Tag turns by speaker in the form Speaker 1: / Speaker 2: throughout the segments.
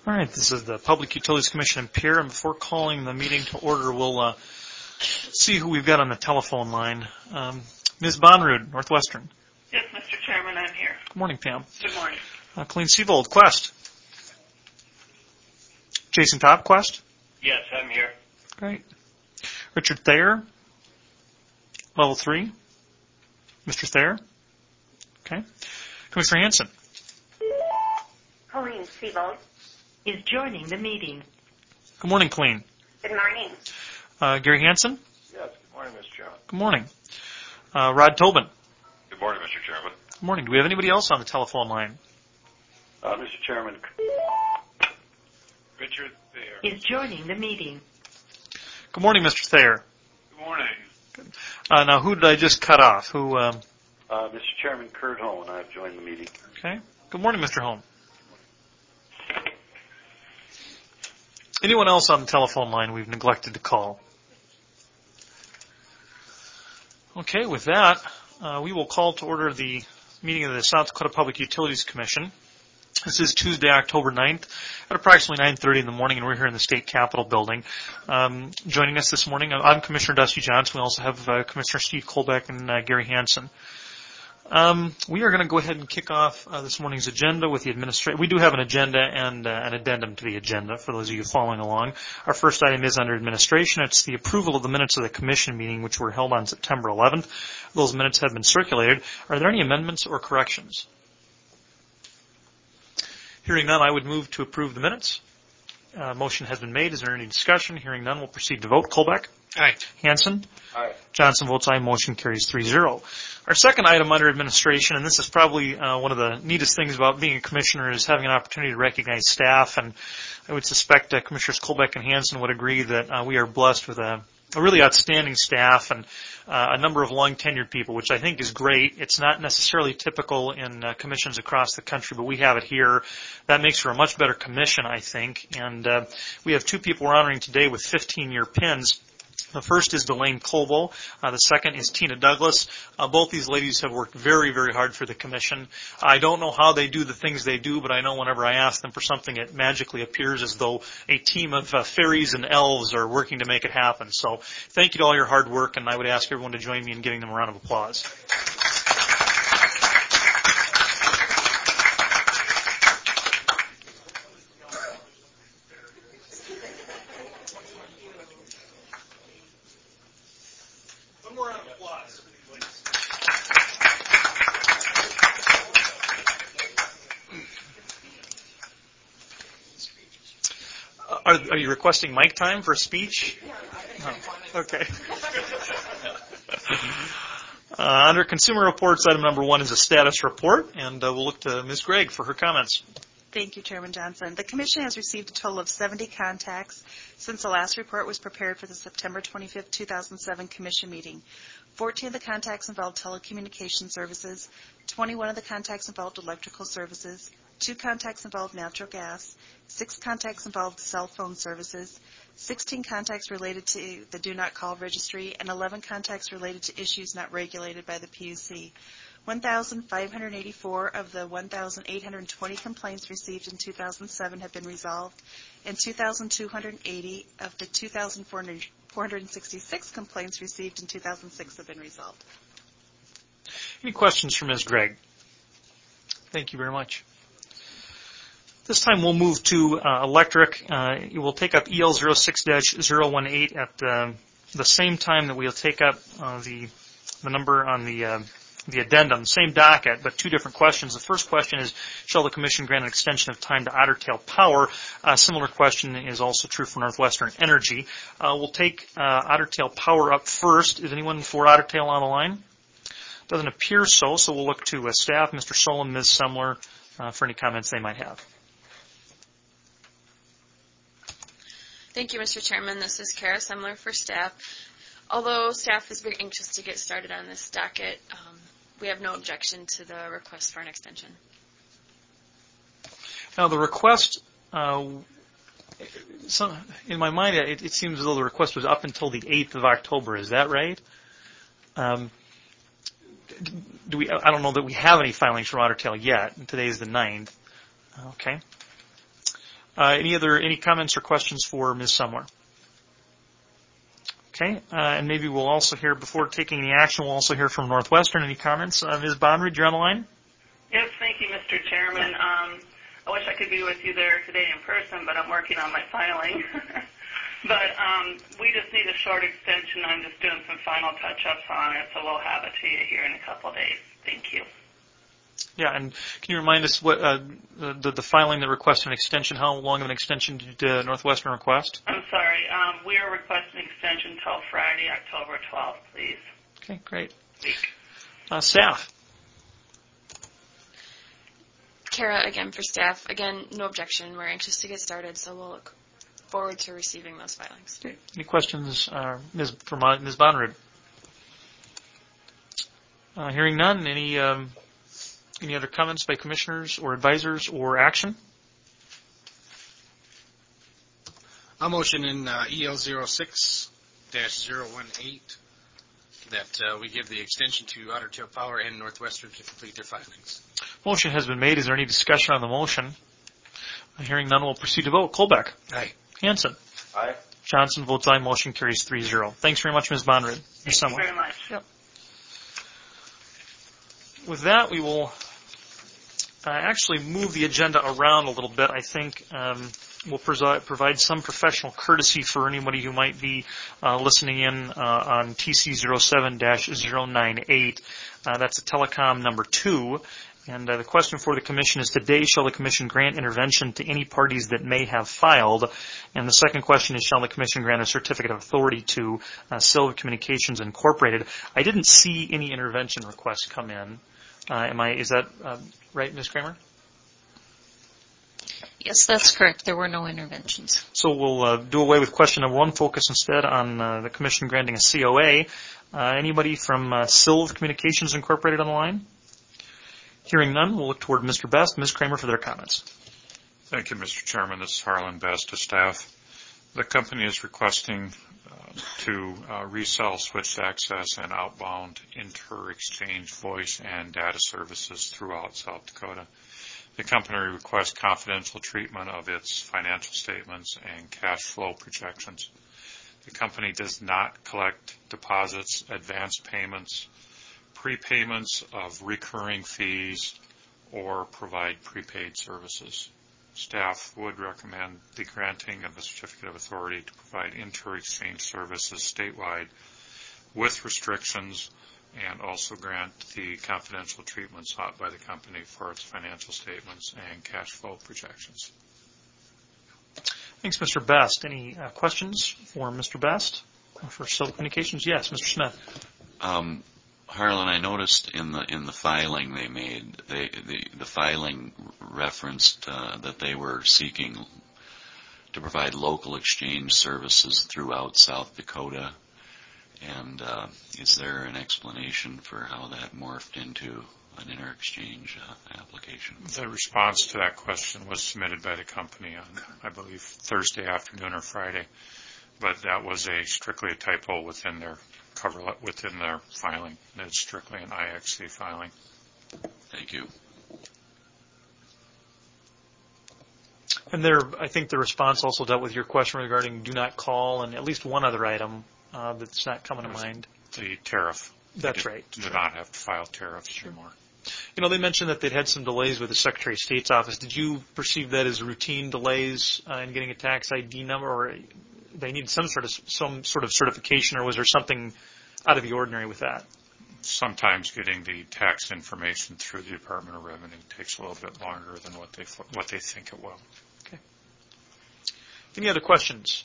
Speaker 1: All right, this is the Public Utilities Commission in Pierre, and before calling the meeting to order, we'll see who we've got on the telephone line. Ms. Bonrud, Northwestern.
Speaker 2: Yes, Mr. Chairman, I'm here.
Speaker 1: Good morning, Pam.
Speaker 2: Good morning.
Speaker 1: Colleen Seavold, Quest. Jason Topp, Quest.
Speaker 3: Yes, I'm here.
Speaker 1: Great. Richard Thayer, Level 3. Mr. Thayer. Okay. Commissioner Hanson.
Speaker 4: Colleen Seavold
Speaker 2: Is joining the meeting.
Speaker 1: Good morning, Colleen.
Speaker 4: Good morning.
Speaker 1: Gary Hanson.
Speaker 3: Yes, good morning, Mr. Chairman.
Speaker 1: Good morning. Rod Tobin.
Speaker 3: Good morning, Mr. Chairman.
Speaker 1: Good morning. Do we have anybody else on the telephone line?
Speaker 3: Mr. Chairman. Richard Thayer.
Speaker 2: Is joining the meeting.
Speaker 1: Good morning, Mr. Thayer.
Speaker 3: Good morning.
Speaker 1: Now, who did I just cut off? Who?
Speaker 3: Mr. Chairman, Kurt Hone, I've joined the meeting.
Speaker 1: Okay. Good morning, Mr. Hone. Anyone else on the telephone line we've neglected to call? Okay, with that, we will call to order the meeting of the South Dakota Public Utilities Commission. This is Tuesday, October 9th at approximately 9:30 in the morning, and we're here in the State Capitol building. Joining us this morning, I'm Commissioner Dusty Johnson. We also have Commissioner Steve Kolbeck and Gary Hanson. We are going to go ahead and kick off this morning's agenda with the administration. We do have an agenda and an addendum to the agenda for those of you following along. Our first item is under administration. It's the approval of the minutes of the commission meeting, which were held on September 11th. Those minutes have been circulated. Are there any amendments or corrections? Hearing none, I would move to approve the minutes. Motion has been made. Is there any discussion? Hearing none, we'll proceed to vote. Kolbeck?
Speaker 3: Aye.
Speaker 1: Hanson?
Speaker 3: Aye.
Speaker 1: Johnson votes aye. Motion carries 3-0. Our second item under administration, and this is probably one of the neatest things about being a commissioner, is having an opportunity to recognize staff. And I would suspect Commissioners Kolbeck and Hanson would agree that we are blessed with a really outstanding staff and a number of long-tenured people, which I think is great. It's not necessarily typical in commissions across the country, but we have it here. That makes for a much better commission, I think. And we have two people we're honoring today with 15-year pins. The first is Delane Colville. The second is Tina Douglas. Both these ladies have worked very, very hard for the commission. I don't know how they do the things they do, but I know whenever I ask them for something, it magically appears as though a team of fairies and elves are working to make it happen. So thank you to all your hard work, and I would ask everyone to join me in giving them a round of applause. Are you requesting mic time for a speech? No. Okay. Under Consumer Reports, item number 1 is a status report, and we'll look to Ms. Gregg for her comments.
Speaker 5: Thank you, Chairman Johnson. The Commission has received a total of 70 contacts since the last report was prepared for the September 25, 2007 Commission meeting. 14 of the contacts involved telecommunication services, 21 of the contacts involved electrical services, 2 contacts involved natural gas, 6 contacts involved cell phone services, 16 contacts related to the Do Not Call registry, and 11 contacts related to issues not regulated by the PUC. 1,584 of the 1,820 complaints received in 2007 have been resolved, and 2,280 of the 2,466 complaints received in 2006 have been resolved.
Speaker 1: Any questions for Ms. Gregg? Thank you very much. This time we'll move to electric. We'll take up EL 06-018 at the same time that we'll take up the number on the addendum, same docket, but 2 different questions. The first question is, shall the Commission grant an extension of time to Otter Tail Power? A similar question is also true for Northwestern Energy. We'll take Otter Tail Power up first. Is anyone for Otter Tail on the line? Doesn't appear so, so we'll look to staff, Mr. Solon, Ms. Semler, for any comments they might have.
Speaker 6: Thank you, Mr. Chairman. This is Kara Semler for staff. Although staff is very anxious to get started on this docket, we have no objection to the request for an extension.
Speaker 1: Now, the request, in my mind, it seems as though the request was up until the 8th of October. Is that right? I don't know that we have any filings from Otter Tail yet. Today is the 9th. Okay. Any comments or questions for Ms. Sumler? Okay, and maybe we'll also hear, before taking any action, we'll also hear from Northwestern. Any comments? Ms. Bonridge, you're on the line?
Speaker 2: Yes, thank you, Mr. Chairman. I wish I could be with you there today in person, but I'm working on my filing. But we just need a short extension. I'm just doing some final touch-ups on it, so we'll have it to you here in a couple days. Thank you.
Speaker 1: Yeah, and can you remind us what the filing that requested an extension, how long of an extension did Northwestern request?
Speaker 2: I'm sorry. We are requesting extension until Friday, October 12th, please.
Speaker 1: Okay, great.
Speaker 2: Week.
Speaker 1: Staff?
Speaker 6: Kara, again, for staff. Again, no objection. We're anxious to get started, so we'll look forward to receiving those filings.
Speaker 1: Okay. Any questions, Ms. Bonridge? Hearing none, any other comments by commissioners or advisors or action?
Speaker 4: I'll motion in EL 06-018 that we give the extension to Otter Tail Power and Northwestern to complete their filings.
Speaker 1: Motion has been made. Is there any discussion on the motion? Hearing none, we'll proceed to vote. Kolbeck?
Speaker 4: Aye.
Speaker 1: Hanson?
Speaker 3: Aye.
Speaker 1: Johnson votes aye. Motion carries 3-0. Thanks very much, Ms. Bonridge.
Speaker 2: Thank you very much.
Speaker 1: Yep. With that, we will actually move the agenda around a little bit. I think we'll provide some professional courtesy for anybody who might be listening in on TC 07-098. That's a telecom number 2. And the question for the Commission is, today shall the Commission grant intervention to any parties that may have filed? And the second question is, shall the Commission grant a certificate of authority to Silva Communications Incorporated? I didn't see any intervention requests come in. Is that right, Ms. Kramer?
Speaker 7: Yes, that's correct. There were no interventions.
Speaker 1: So we'll do away with question number 1, focus instead on the Commission granting a COA. Anybody from Silva Communications Incorporated on the line? Hearing none, we'll look toward Mr. Best and Ms. Kramer for their comments.
Speaker 8: Thank you, Mr. Chairman. This is Harlan Best to staff. The company is requesting to resell switched access and outbound inter-exchange voice and data services throughout South Dakota. The company requests confidential treatment of its financial statements and cash flow projections. The company does not collect deposits, advance payments, prepayments of recurring fees, or provide prepaid services. Staff would recommend the granting of a certificate of authority to provide inter-exchange services statewide with restrictions, and also grant the confidential treatment sought by the company for its financial statements and cash flow projections.
Speaker 1: Thanks, Mr. Best. Any questions for Mr. Best for Silva Communications? Yes, Mr. Smith.
Speaker 9: Harlan, I noticed in the filing they made, the filing referenced that they were seeking to provide local exchange services throughout South Dakota. And is there an explanation for how that morphed into an inter-exchange application?
Speaker 8: The response to that question was submitted by the company on, I believe, Thursday afternoon or Friday, but that was strictly a typo within their filing. It's strictly an IXC filing.
Speaker 9: Thank you.
Speaker 1: And I think the response also dealt with your question regarding do not call and at least one other item that's not coming to mind.
Speaker 8: The tariff.
Speaker 1: That's right.
Speaker 8: Do not have to file tariffs anymore.
Speaker 1: You know, they mentioned that they'd had some delays with the Secretary of State's office. Did you perceive that as routine delays in getting a tax ID number, or they needed some sort of certification, or was there something out of the ordinary with that?
Speaker 8: Sometimes getting the tax information through the Department of Revenue takes a little bit longer than what they think it will.
Speaker 1: Okay. Any other questions?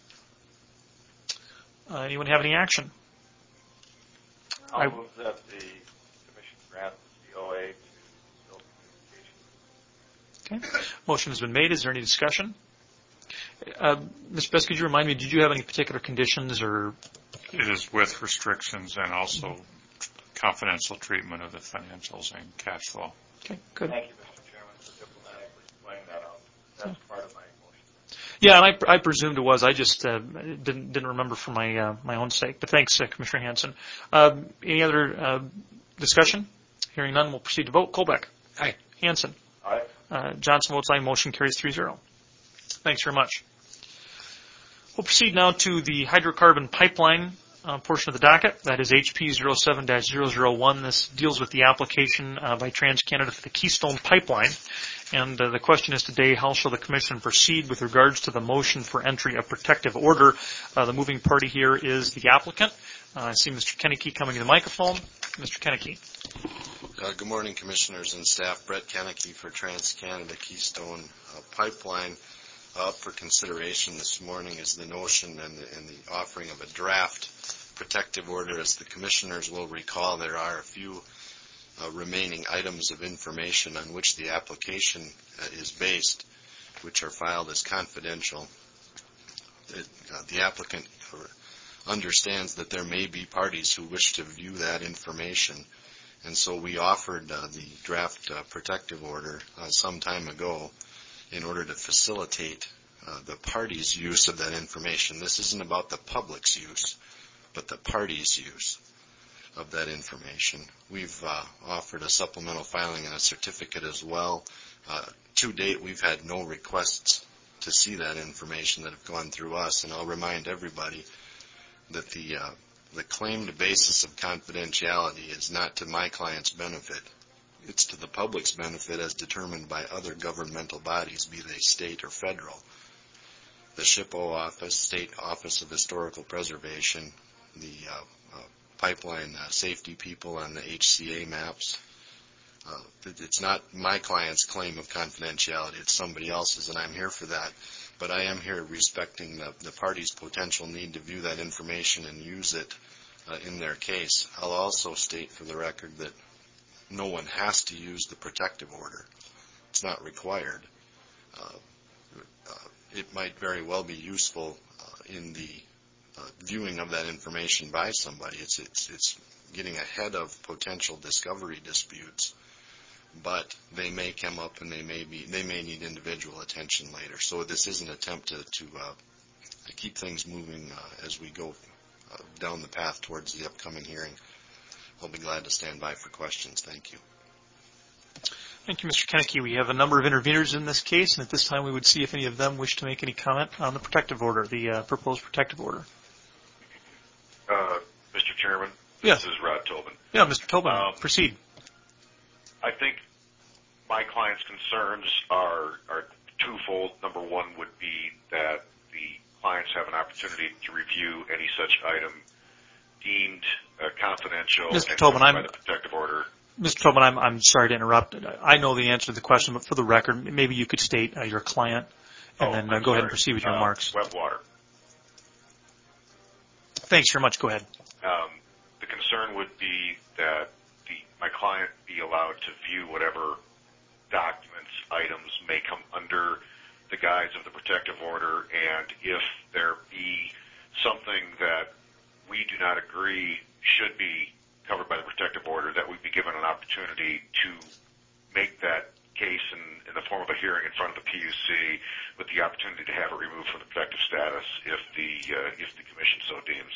Speaker 1: Anyone have any action?
Speaker 3: I'll move that the Commission grant the COA to Silva Communications.
Speaker 1: Okay. Motion has been made. Is there any discussion? Ms. Best, could you remind me, did you have any particular conditions or?
Speaker 8: It is with restrictions and also confidential treatment of the financials and cash flow.
Speaker 1: Okay, good.
Speaker 3: Thank you, Mr. Chairman, for diplomatically pointing that out. That's part of my motion.
Speaker 1: Yeah, and I presumed it was. I just didn't remember for my own sake. But thanks, Commissioner Hanson. Any other discussion? Hearing none, we'll proceed to vote. Kolbeck.
Speaker 4: Aye.
Speaker 1: Hanson.
Speaker 3: Aye.
Speaker 1: Johnson votes aye. Motion carries 3-0. Thanks very much. We'll proceed now to the hydrocarbon pipeline portion of the docket. That is HP 07-001. This deals with the application by TransCanada for the Keystone Pipeline. And the question is today, how shall the Commission proceed with regards to the motion for entry of protective order? The moving party here is the applicant. I see Mr. Kennecke coming to the microphone. Mr. Kennecke.
Speaker 10: Good morning, Commissioners and staff. Brett Kennecke for TransCanada Keystone Pipeline. Up for consideration this morning is the notion and the offering of a draft protective order. As the Commissioners will recall, there are a few remaining items of information on which the application is based, which are filed as confidential. The applicant understands that there may be parties who wish to view that information, and so we offered the draft protective order some time ago in order to facilitate the parties' use of that information. This isn't about the public's use, but the parties' use of that information. We've offered a supplemental filing and a certificate as well. To date, we've had no requests to see that information that have gone through us, and I'll remind everybody that the claimed basis of confidentiality is not to my client's benefit. It's to the public's benefit as determined by other governmental bodies, be they state or federal. The SHPO office, State Office of Historical Preservation, the pipeline safety people on the HCA maps. It's not my client's claim of confidentiality, it's somebody else's, and I'm here for that. But I am here respecting the party's potential need to view that information and use it in their case. I'll also state for the record that no one has to use the protective order. It's not required. It might very well be useful in the viewing of that information by somebody. It's getting ahead of potential discovery disputes, but they may come up and they may need individual attention later. So this is an attempt to keep things moving as we go down the path towards the upcoming hearing. I'll be glad to stand by for questions. Thank you.
Speaker 1: Thank you, Mr. Kennecke. We have a number of interveners in this case, and at this time we would see if any of them wish to make any comment on the protective order, the proposed protective order.
Speaker 3: Mr. Chairman?
Speaker 1: Yes.
Speaker 3: This is Rod Tobin.
Speaker 1: Yeah, Mr. Tobin, proceed.
Speaker 3: I think my client's concerns are twofold. Number one would be that the clients have an opportunity to review any such item deemed confidential
Speaker 1: Mr. Tobin,
Speaker 3: by the protective order.
Speaker 1: Mr. Tobin, I'm sorry to interrupt. I know the answer to the question, but for the record, maybe you could state your client and then go ahead and proceed with your remarks.
Speaker 3: Webwater.
Speaker 1: Thanks very much. Go ahead.
Speaker 3: The concern would be that my client be allowed to view whatever documents, items may come under the guise of the protective order, and if there be something that we do not agree should be covered by the protective order, that we'd be given an opportunity to make that case in the form of a hearing in front of the PUC with the opportunity to have it removed from the protective status if the commission so deems.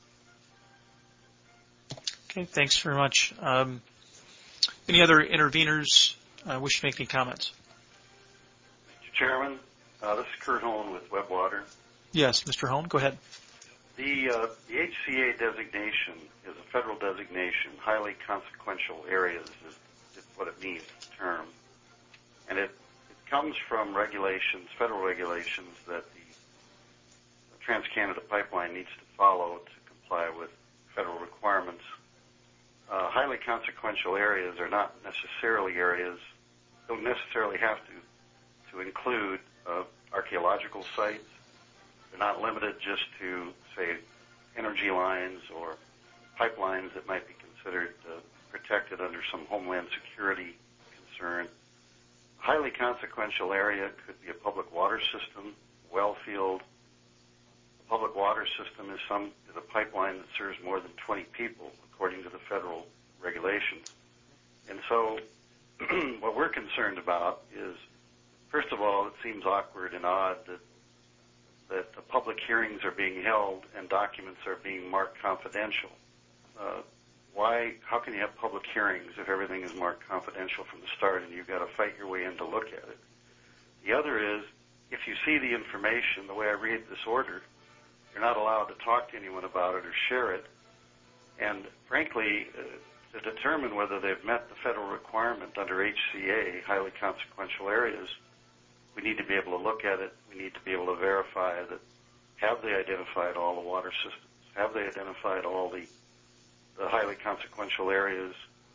Speaker 1: Okay, thanks very much. Any other interveners wish to make any comments?
Speaker 11: Mr. Chairman, this is Kurt Hone with Webwater.
Speaker 1: Yes, Mr. Hone, go ahead.
Speaker 11: The HCA designation is a federal designation. Highly consequential areas is what it means, the term. And it comes from regulations, federal regulations, that the TransCanada Pipeline needs to follow to comply with federal requirements. Highly consequential areas are not necessarily areas, don't necessarily have to include archaeological sites. They're not limited just to, say, energy lines or pipelines that might be considered protected under some homeland security concern. A highly consequential area could be a public water system, well field. A public water system is a pipeline that serves more than 20 people, according to the federal regulations. And so what we're concerned about is, first of all, it seems awkward and odd that the public hearings are being held and documents are being marked confidential. How can you have public hearings if everything is marked confidential from the start and you've got to fight your way in to look at it? The other is if you see the information, the way I read this order, you're not allowed to talk to anyone about it or share it. And frankly, to determine whether they've met the federal requirement under HCA, highly consequential areas, we need to be able to look at it. We need to be able to verify that have they identified all the water systems? Have they identified all the highly consequential areas?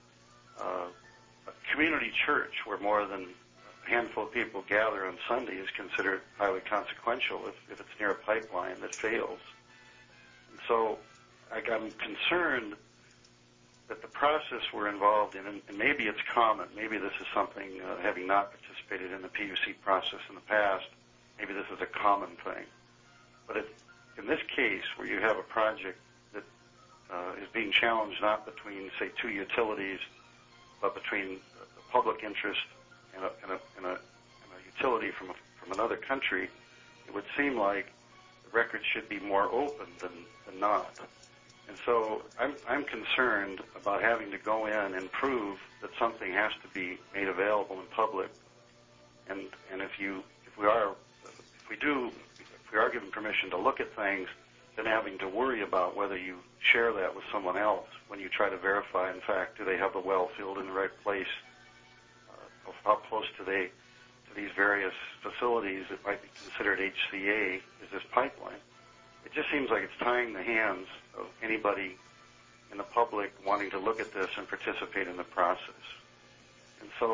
Speaker 11: A community church where more than a handful of people gather on Sunday is considered highly consequential if it's near a pipeline that fails. And so I'm concerned that the process we're involved in, and maybe it's common, maybe this is something, having not participated in the PUC process in the past, maybe this is a common thing. But in this case, where you have a project that is being challenged not between, say, two utilities, but between the public interest and a utility from another country, it would seem like the record should be more open than not. And so I'm concerned about having to go in and prove that something has to be made available in public. And if we are given permission to look at things, then having to worry about whether you share that with someone else when you try to verify, in fact, do they have the well field in the right place? How close to these various facilities that might be considered HCA is this pipeline? It just seems like it's tying the hands of anybody in the public wanting to look at this and participate in the process. And so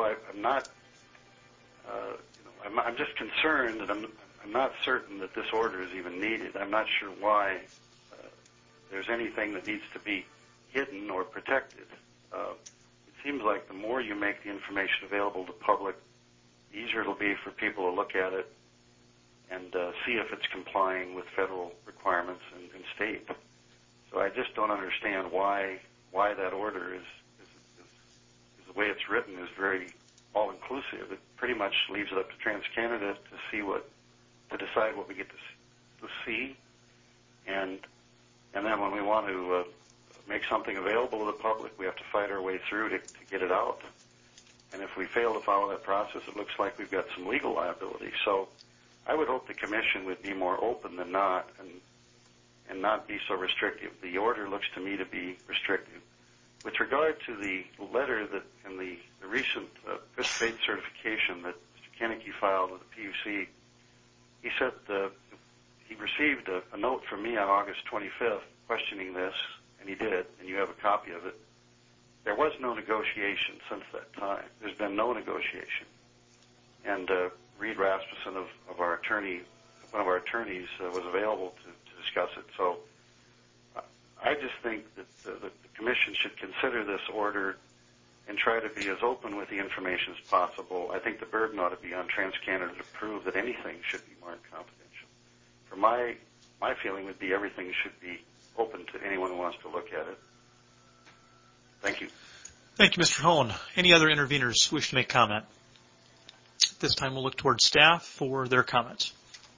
Speaker 11: I'm just concerned that I'm not certain that this order is even needed. I'm not sure why there's anything that needs to be hidden or protected. It seems like the more you make the information available to the public, the easier it'll be for people to look at it and see if it's complying with federal requirements and state. So I just don't understand why that order is the way it's written is very all-inclusive. It pretty much leaves it up to TransCanada to decide what we get to see, and then when we want to make something available to the public, we have to fight our way through to get it out. And if we fail to follow that process, it looks like we've got some legal liability. So I would hope the Commission would be more open than not and not be so restrictive. The order looks to me to be restrictive. With regard to the letter that in the recent good faith certification that Mr. Kennecke filed with the PUC, he said he received a note from me on August 25th questioning this, and he did, and you have a copy of it. There was no negotiation since that time. There's been no negotiation. And Reed Rasmussen one of our attorneys, was available to discuss it. So I just think that the Commission should consider this order and try to be as open with the information as possible. I think the burden ought to be on TransCanada to prove that anything should be marked confidential. For my feeling would be everything should be open to anyone who wants to look at it. Thank you.
Speaker 1: Thank you, Mr. Hohn. Any other interveners wish to make comment? At this time, we'll look towards staff for their comments.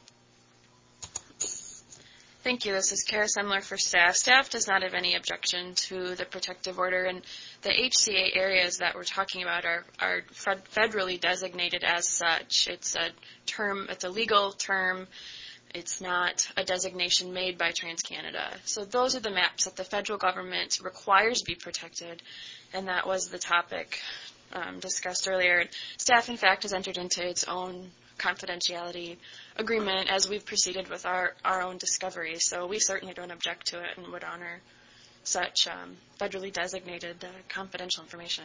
Speaker 6: Thank you. This is Kara Semler for staff. Staff does not have any objection to the protective order, and the HCA areas that we're talking about are federally designated as such. It's a legal term. It's not a designation made by TransCanada. So those are the maps that the federal government requires be protected, and that was the topic discussed earlier. Staff, in fact, has entered into its own confidentiality agreement as we've proceeded with our own discovery. So we certainly don't object to it and would honor such federally designated confidential information.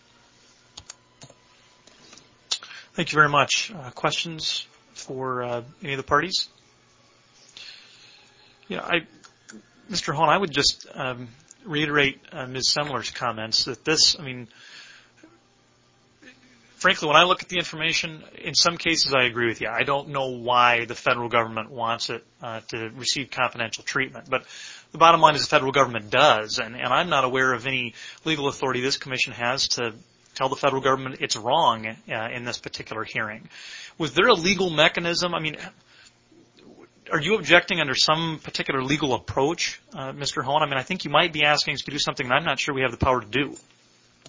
Speaker 1: Thank you very much. Questions for any of the parties? Mr. Hohn, I would just reiterate Ms. Semler's comments that frankly, when I look at the information, in some cases I agree with you. I don't know why the federal government wants it to receive confidential treatment. But the bottom line is the federal government does, and I'm not aware of any legal authority this commission has to tell the federal government it's wrong in this particular hearing. Was there a legal mechanism? Are you objecting under some particular legal approach, Mr. Hohn? I think you might be asking us to do something that I'm not sure we have the power to do.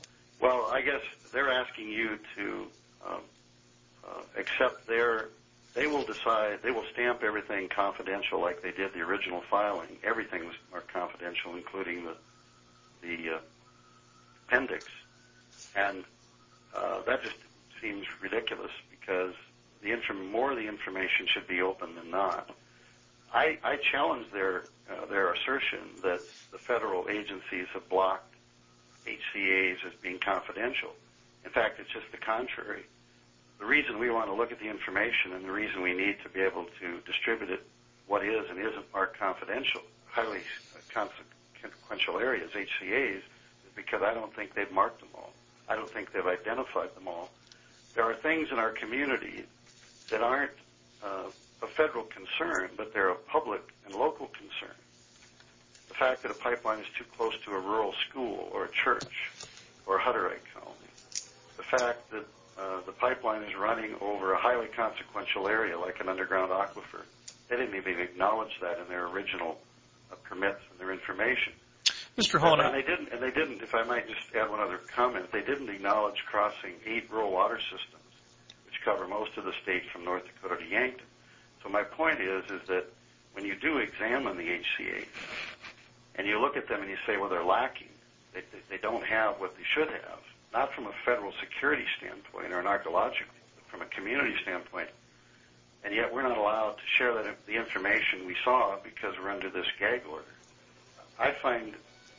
Speaker 11: Well, I guess they're asking you to accept their they will decide, they will stamp everything confidential like they did the original filing. Everything was marked confidential, including the appendix. And that just seems ridiculous because more of the information should be open than not. I challenge their assertion that the federal agencies have blocked HCAs as being confidential. In fact, it's just the contrary. The reason we want to look at the information and the reason we need to be able to distribute it, what is and isn't marked confidential, highly consequential areas, HCAs, is because I don't think they've marked them all. I don't think they've identified them all. There are things in our community that aren't a federal concern, but they're a public and local concern. The fact that a pipeline is too close to a rural school or a church or a Hutterite colony. The fact that the pipeline is running over a highly consequential area like an underground aquifer. They didn't even acknowledge that in their original permits and their information.
Speaker 1: Mr. Hona.
Speaker 11: And they didn't, if I might just add one other comment, they didn't acknowledge crossing 8 rural water systems, which cover most of the state from North Dakota to Yankton. So my point is that when you do examine the HCAs and you look at them and you say, well, they're lacking, they don't have what they should have, not from a federal security standpoint or an archaeological, but from a community standpoint, and yet we're not allowed to share the information we saw because we're under this gag order. I find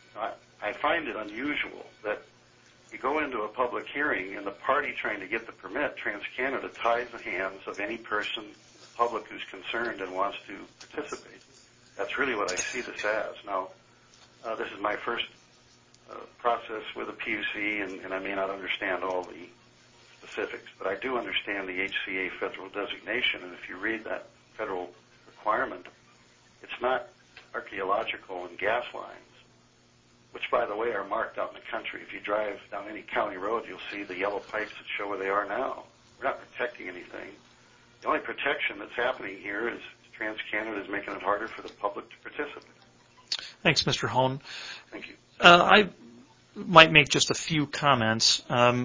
Speaker 11: it unusual that you go into a public hearing and the party trying to get the permit, TransCanada, ties the hands of any person in the public who's concerned and wants to participate. That's really what I see this as. Now, this is my first process with a PUC, and I may not understand all the specifics, but I do understand the HCA federal designation, and if you read that federal requirement, it's not archaeological and gas lines, which, by the way, are marked out in the country. If you drive down any county road, you'll see the yellow pipes that show where they are now. We're not protecting anything. The only protection that's happening here is TransCanada is making it harder for the public to participate.
Speaker 1: Thanks, Mr. Hone.
Speaker 11: Thank you.
Speaker 1: I might make just a few comments.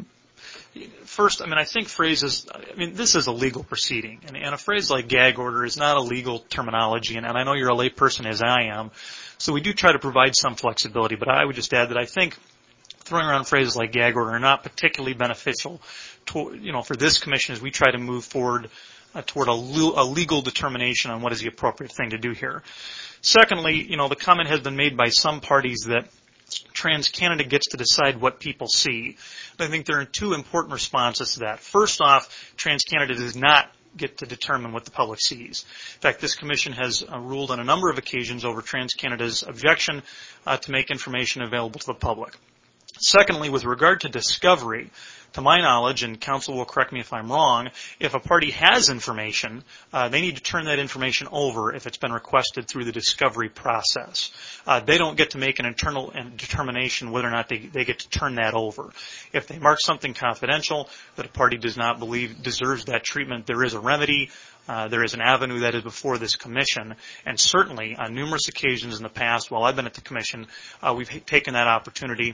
Speaker 1: First, I think phrases, this is a legal proceeding, and a phrase like gag order is not a legal terminology, and I know you're a layperson as I am, so we do try to provide some flexibility, but I would just add that I think throwing around phrases like gag order are not particularly beneficial for this commission as we try to move forward toward a legal determination on what is the appropriate thing to do here. Secondly, the comment has been made by some parties that TransCanada gets to decide what people see. And I think there are two important responses to that. First off, TransCanada does not get to determine what the public sees. In fact, this commission has ruled on a number of occasions over TransCanada's objection to make information available to the public. Secondly, with regard to discovery, to my knowledge, and counsel will correct me if I'm wrong, if a party has information, they need to turn that information over if it's been requested through the discovery process. They don't get to make an internal determination whether or not they get to turn that over. If they mark something confidential that a party does not believe deserves that treatment, there is a remedy. There is an avenue that is before this commission, and certainly on numerous occasions in the past while I've been at the commission, we've taken that opportunity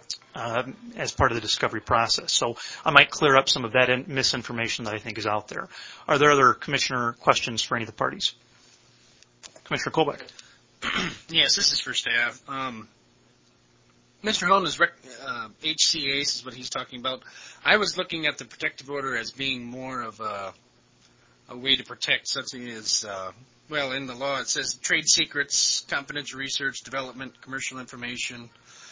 Speaker 1: as part of the discovery process. So I might clear up some of that misinformation that I think is out there. Are there other commissioner questions for any of the parties? Commissioner Kolbeck.
Speaker 4: Yes, this is for staff. Mr. Holden's HCAs is what he's talking about. I was looking at the protective order as being more of a way to protect something as, in the law it says trade secrets, confidential research, development, commercial information.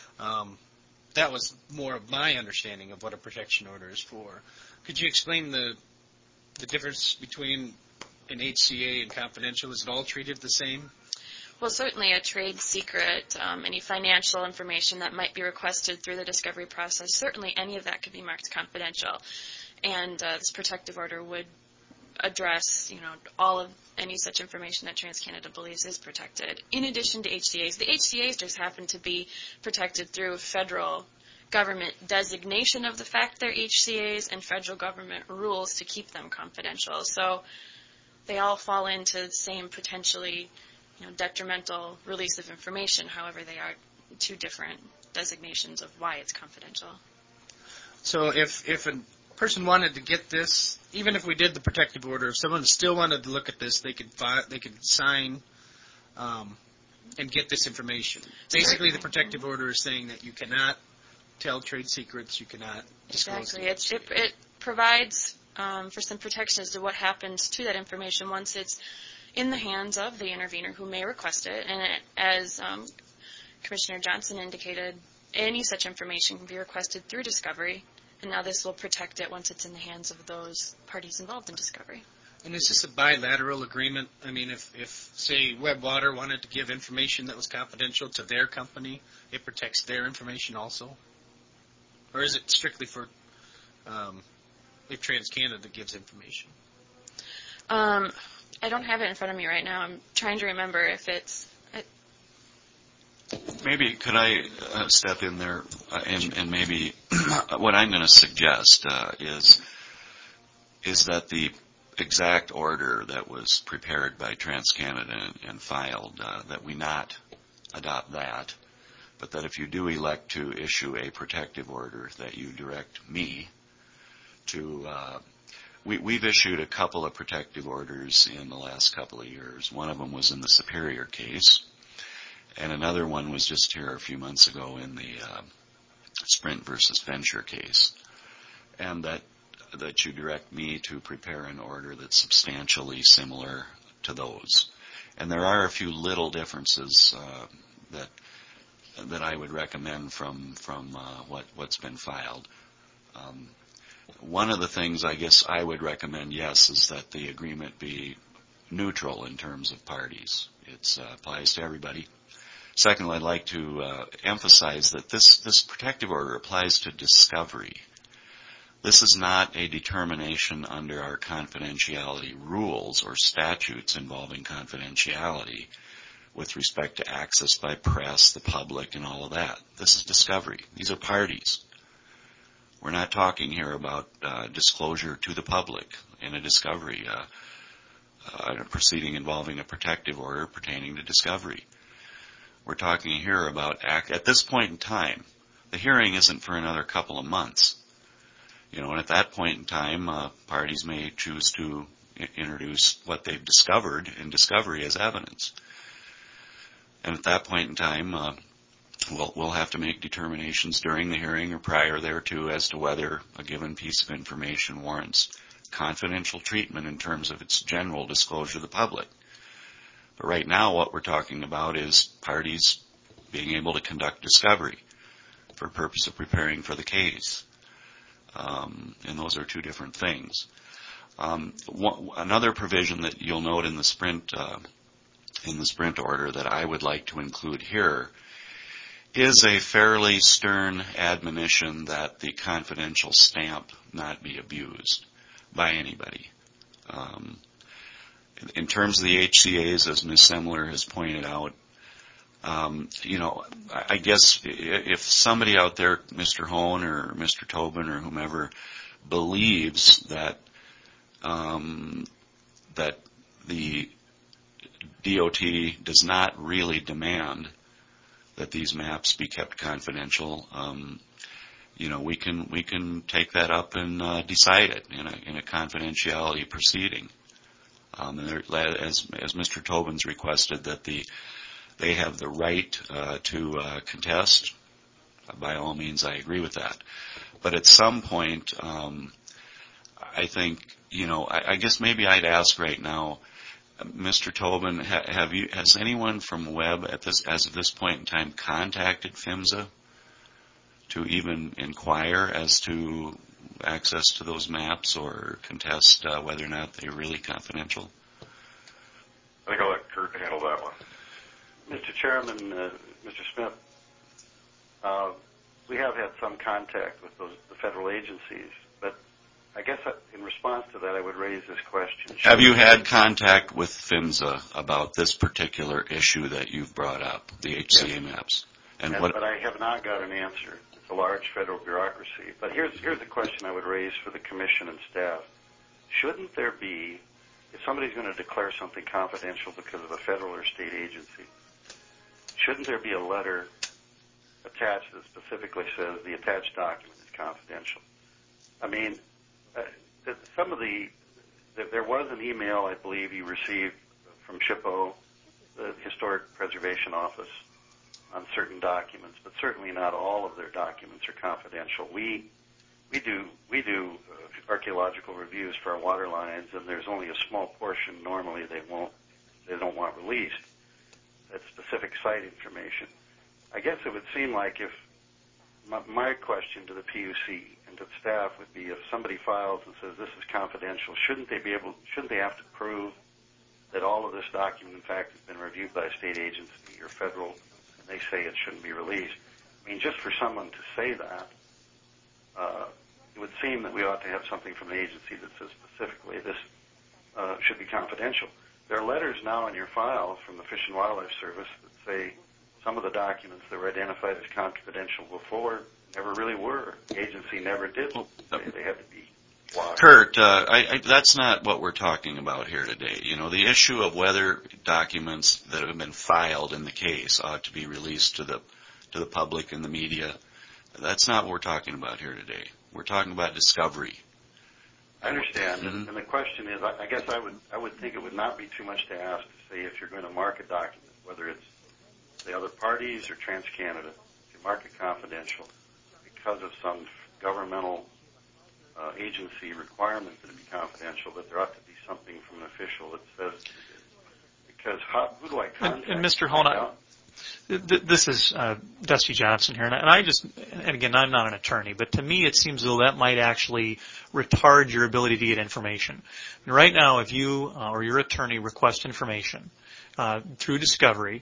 Speaker 4: That was more of my understanding of what a protection order is for. Could you explain the difference between an HCA and confidential? Is it all treated the same?
Speaker 6: Well, certainly a trade secret, any financial information that might be requested through the discovery process, certainly any of that could be marked confidential. And this protective order would address, all of any such information that TransCanada believes is protected. In addition to HCAs, the HCAs just happen to be protected through federal government designation of the fact they're HCAs and federal government rules to keep them confidential. So they all fall into the same potentially, detrimental release of information. However, they are two different designations of why it's confidential.
Speaker 4: So if an person wanted to get this, even if we did the protective order, if someone still wanted to look at this, they could sign and get this information. Basically, the protective order is saying that you cannot tell trade secrets, you cannot disclose.
Speaker 6: Exactly. It provides for some protection as to what happens to that information once it's in the hands of the intervener who may request it. And as Commissioner Johnson indicated, any such information can be requested through discovery, and now this will protect it once it's in the hands of those parties involved in discovery.
Speaker 4: And is this a bilateral agreement? I mean, if say, Webwater wanted to give information that was confidential to their company, it protects their information also? Or is it strictly for if TransCanada gives information?
Speaker 6: I don't have it in front of me right now. I'm trying to remember if it's...
Speaker 9: Maybe could I step in there and maybe what I'm going to suggest is that the exact order that was prepared by TransCanada and filed, that we not adopt that, but that if you do elect to issue a protective order, that you direct me to... We've issued a couple of protective orders in the last couple of years. One of them was in the Superior case, and another one was just here a few months ago in the Sprint versus Venture case. And that you direct me to prepare an order that's substantially similar to those. And there are a few little differences that I would recommend from what's been filed. One of the things I guess I would recommend, yes, is that the agreement be neutral in terms of parties. It applies to everybody. Secondly, I'd like to emphasize that this protective order applies to discovery. This is not a determination under our confidentiality rules or statutes involving confidentiality with respect to access by press, the public, and all of that. This is discovery. These are parties. We're not talking here about disclosure to the public in a discovery proceeding involving a protective order pertaining to discovery. We're talking here about, at this point in time, the hearing isn't for another couple of months. And at that point in time, parties may choose to introduce what they've discovered in discovery as evidence. And at that point in time, we'll have to make determinations during the hearing or prior thereto as to whether a given piece of information warrants confidential treatment in terms of its general disclosure to the public. But right now, what we're talking about is parties being able to conduct discovery for the purpose of preparing for the case. And those are two different things. Another provision that you'll note in the Sprint order that I would like to include here is a fairly stern admonition that the confidential stamp not be abused by anybody. In terms of the HCAs, as Ms. Semler has pointed out, I guess if somebody out there, Mr. Hone or Mr. Tobin or whomever, believes that the DOT does not really demand that these maps be kept confidential, we can take that up and decide it in a confidentiality proceeding. As Mr. Tobin's requested, that they have the right to contest. By all means, I agree with that. But at some point, I think, I guess maybe I'd ask right now, Mr. Tobin, has anyone from Webb as of this point in time contacted PHMSA to even inquire as to access to those maps or contest whether or not they're really confidential?
Speaker 3: I think I'll let Kurt handle that one.
Speaker 11: Mr. Chairman, Mr. Smith, we have had some contact with the federal agencies, but I guess in response to that, I would raise this question.
Speaker 9: Have you had contact with PHMSA about this particular issue that you've brought up, the HCA maps?
Speaker 11: But I have not got an answer. It's a large federal bureaucracy. But here's the question I would raise for the commission and staff. Shouldn't there be, if somebody's going to declare something confidential because of a federal or state agency, shouldn't there be a letter attached that specifically says the attached document is confidential? I mean, there was an email, I believe, you received from SHPO, the Historic Preservation Office, on certain documents, but certainly not all of their documents are confidential. We do archaeological reviews for our water lines, and there's only a small portion normally they don't want released. That's specific site information. I guess it would seem like if my question to the PUC and to the staff would be, if somebody files and says this is confidential, shouldn't they have to prove that all of this document, in fact, has been reviewed by a state agency or federal, and they say it shouldn't be released? I mean, just for someone to say that, it would seem that we ought to have something from the agency that says specifically this should be confidential. There are letters now in your file from the Fish and Wildlife Service that say some of the documents that were identified as confidential before never really were. The agency never did. They had to be blocked.
Speaker 9: Kurt, that's not what we're talking about here today. You know, the issue of whether documents that have been filed in the case ought to be released to the public and the media, that's not what we're talking about here today. We're talking about discovery.
Speaker 11: I understand. Mm-hmm. And the question is, I guess I would think it would not be too much to ask to say if you're going to mark a document, whether it's the other parties or TransCanada, to mark it confidential because of some governmental agency requirement that it be confidential, that there ought to be something from an official that says, because who do I contact?
Speaker 1: And Mr. Hona, this is Dusty Johnson here, and again, I'm not an attorney, but to me it seems as though that might actually retard your ability to get information. And right now, if you or your attorney request information through discovery,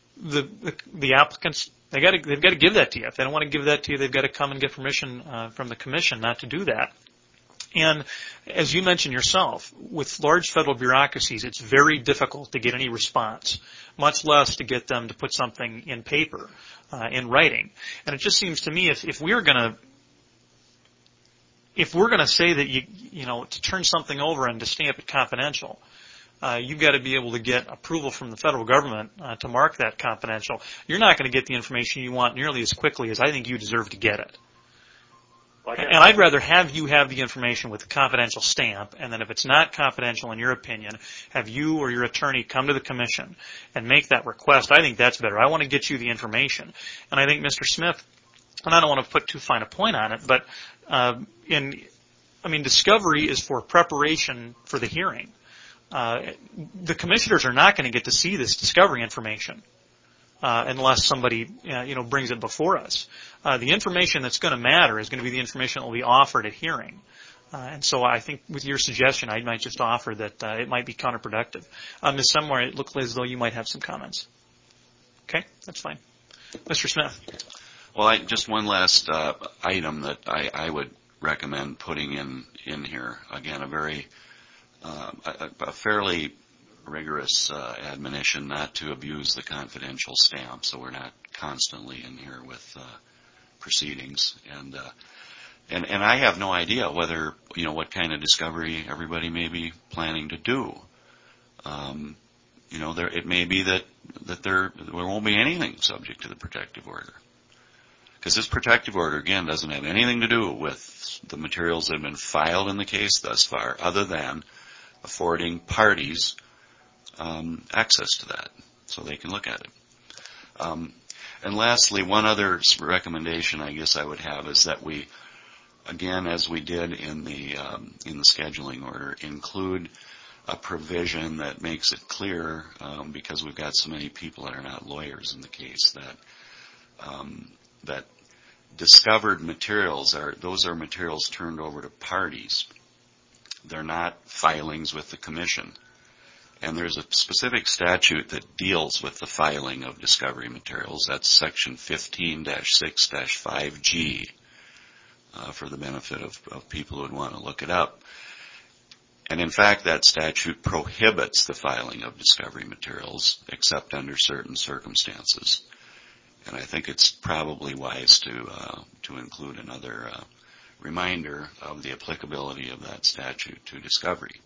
Speaker 1: the applicants, they've got to give that to you. If they don't want to give that to you, they've got to come and get permission from the commission not to do that. And as you mentioned yourself, with large federal bureaucracies, it's very difficult to get any response, much less to get them to put something in paper, in writing. And it just seems to me if we're going to say that you know to turn something over and to stamp it confidential, you've got to be able to get approval from the federal government to mark that confidential. You're not going to get the information you want nearly as quickly as I think you deserve to get it. And I'd rather have you have the information with the confidential stamp, and then if it's not confidential in your opinion, have you or your attorney come to the commission and make that request. I think that's better. I want to get you the information. And I think Mr. Smith, and I don't want to put too fine a point on it, but discovery is for preparation for the hearing. The commissioners are not going to get to see this discovery information unless somebody brings it before us. The information that's going to matter is going to be the information that will be offered at hearing. And so I think with your suggestion, I might just offer that it might be counterproductive. Ms. Sumner, it looked as though you might have some comments. Okay, that's fine. Mr. Smith.
Speaker 9: Well, just one last item that I would recommend putting in here. Again, a fairly rigorous admonition not to abuse the confidential stamp, so we're not constantly in here with proceedings. And I have no idea whether what kind of discovery everybody may be planning to do. It may be that there won't be anything subject to the protective order, because this protective order again doesn't have anything to do with the materials that have been filed in the case thus far, other than affording parties access to that so they can look at it. And lastly, one other recommendation I guess I would have is that we, again, as we did in the scheduling order, include a provision that makes it clear, because we've got so many people that are not lawyers in the case, that discovered materials are materials turned over to parties. They're not filings with the commission. And there's a specific statute that deals with the filing of discovery materials. That's Section 15-6-5G, for the benefit of people who would want to look it up. And in fact, that statute prohibits the filing of discovery materials except under certain circumstances. And I think it's probably wise to include another reminder of the applicability of that statute to discovery.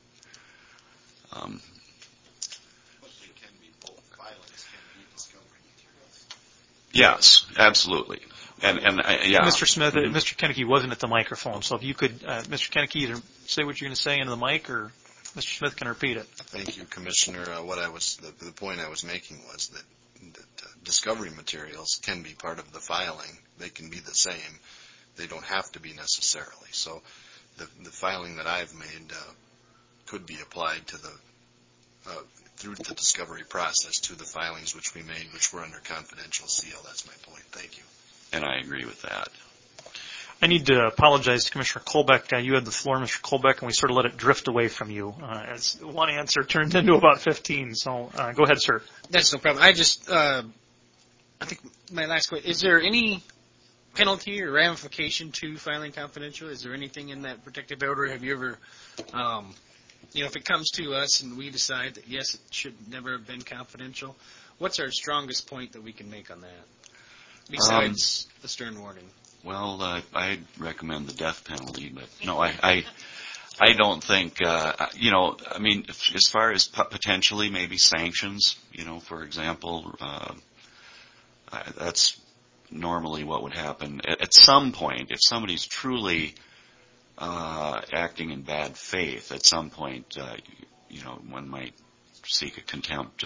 Speaker 9: Yes, absolutely.
Speaker 1: Mr. Smith, Mr. Koenneke wasn't at the microphone, so if you could, Mr. Koenneke, either say what you're going to say into the mic, or Mr. Smith can repeat it.
Speaker 10: Thank you, Commissioner. The point I was making was that discovery materials can be part of the filing. They can be the same. They don't have to be necessarily. So the filing that I've made could be applied to through the discovery process to the filings which we made, which were under confidential seal. That's my point. Thank you.
Speaker 9: And I agree with that.
Speaker 1: I need to apologize to Commissioner Kolbeck. You had the floor, Mr. Kolbeck, and we sort of let it drift away from you as one answer turned into about 15. So go ahead, sir.
Speaker 4: That's no problem. I think my last question, is there any penalty or ramification to filing confidential? Is there anything in that protective order? Have you ever, if it comes to us and we decide that, yes, it should never have been confidential, what's our strongest point that we can make on that, besides the stern warning?
Speaker 9: Well, I recommend the death penalty, but no, I don't think, I mean, as far as potentially maybe sanctions, for example, that's normally what would happen. At some point, if somebody's truly acting in bad faith, at some point, one might seek a contempt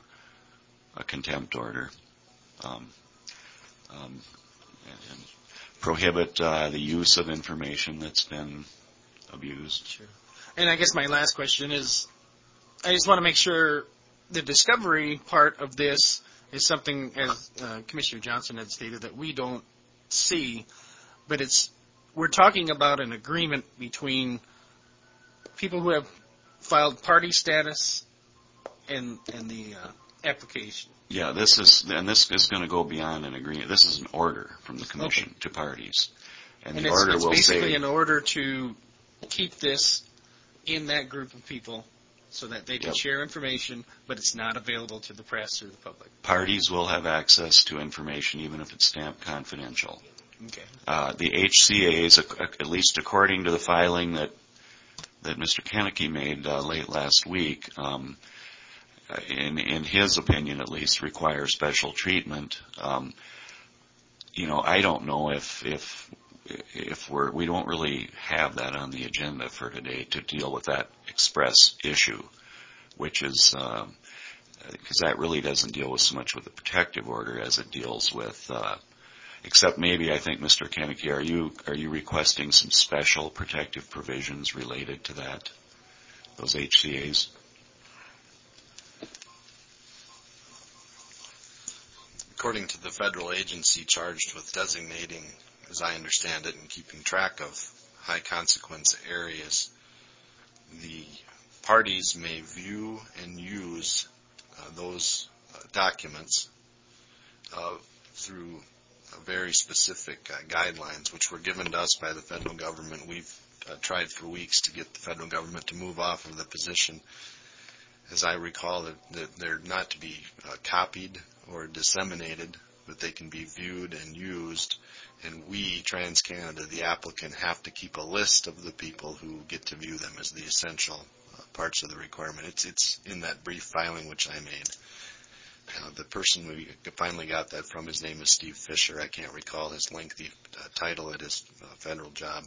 Speaker 9: order, and prohibit the use of information that's been abused.
Speaker 4: Sure. And I guess my last question is, I just want to make sure the discovery part of this is something, as Commissioner Johnson had stated, that we don't see, but we're talking about an agreement between people who have filed party status and the application.
Speaker 9: Yeah, this is going to go beyond an agreement. This is an order from the Commission to parties. And the order
Speaker 4: it's
Speaker 9: will
Speaker 4: basically
Speaker 9: say,
Speaker 4: an order to keep this in that group of people so that they can share information, but it's not available to the press or the public.
Speaker 9: Parties will have access to information even if it's stamped confidential.
Speaker 4: Okay.
Speaker 9: The HCAs, at least according to the filing that Mr. Koenneke made late last week, in his opinion at least, require special treatment. I don't know if we don't really have that on the agenda for today to deal with that express issue, which is because that really doesn't deal with so much with the protective order as it deals with. Except maybe I think, Mr. Koenneke, are you requesting some special protective provisions related to that, those HCAs?
Speaker 10: According to the federal agency charged with designating, as I understand it, and keeping track of high consequence areas, the parties may view and use those documents through very specific guidelines, which were given to us by the federal government. We've tried for weeks to get the federal government to move off of the position, as I recall, that they're not to be copied or disseminated, but they can be viewed and used. And we, TransCanada, the applicant, have to keep a list of the people who get to view them as the essential parts of the requirement. It's in that brief filing which I made. The person we finally got that from, his name is Steve Fisher. I can't recall his lengthy title at his federal job,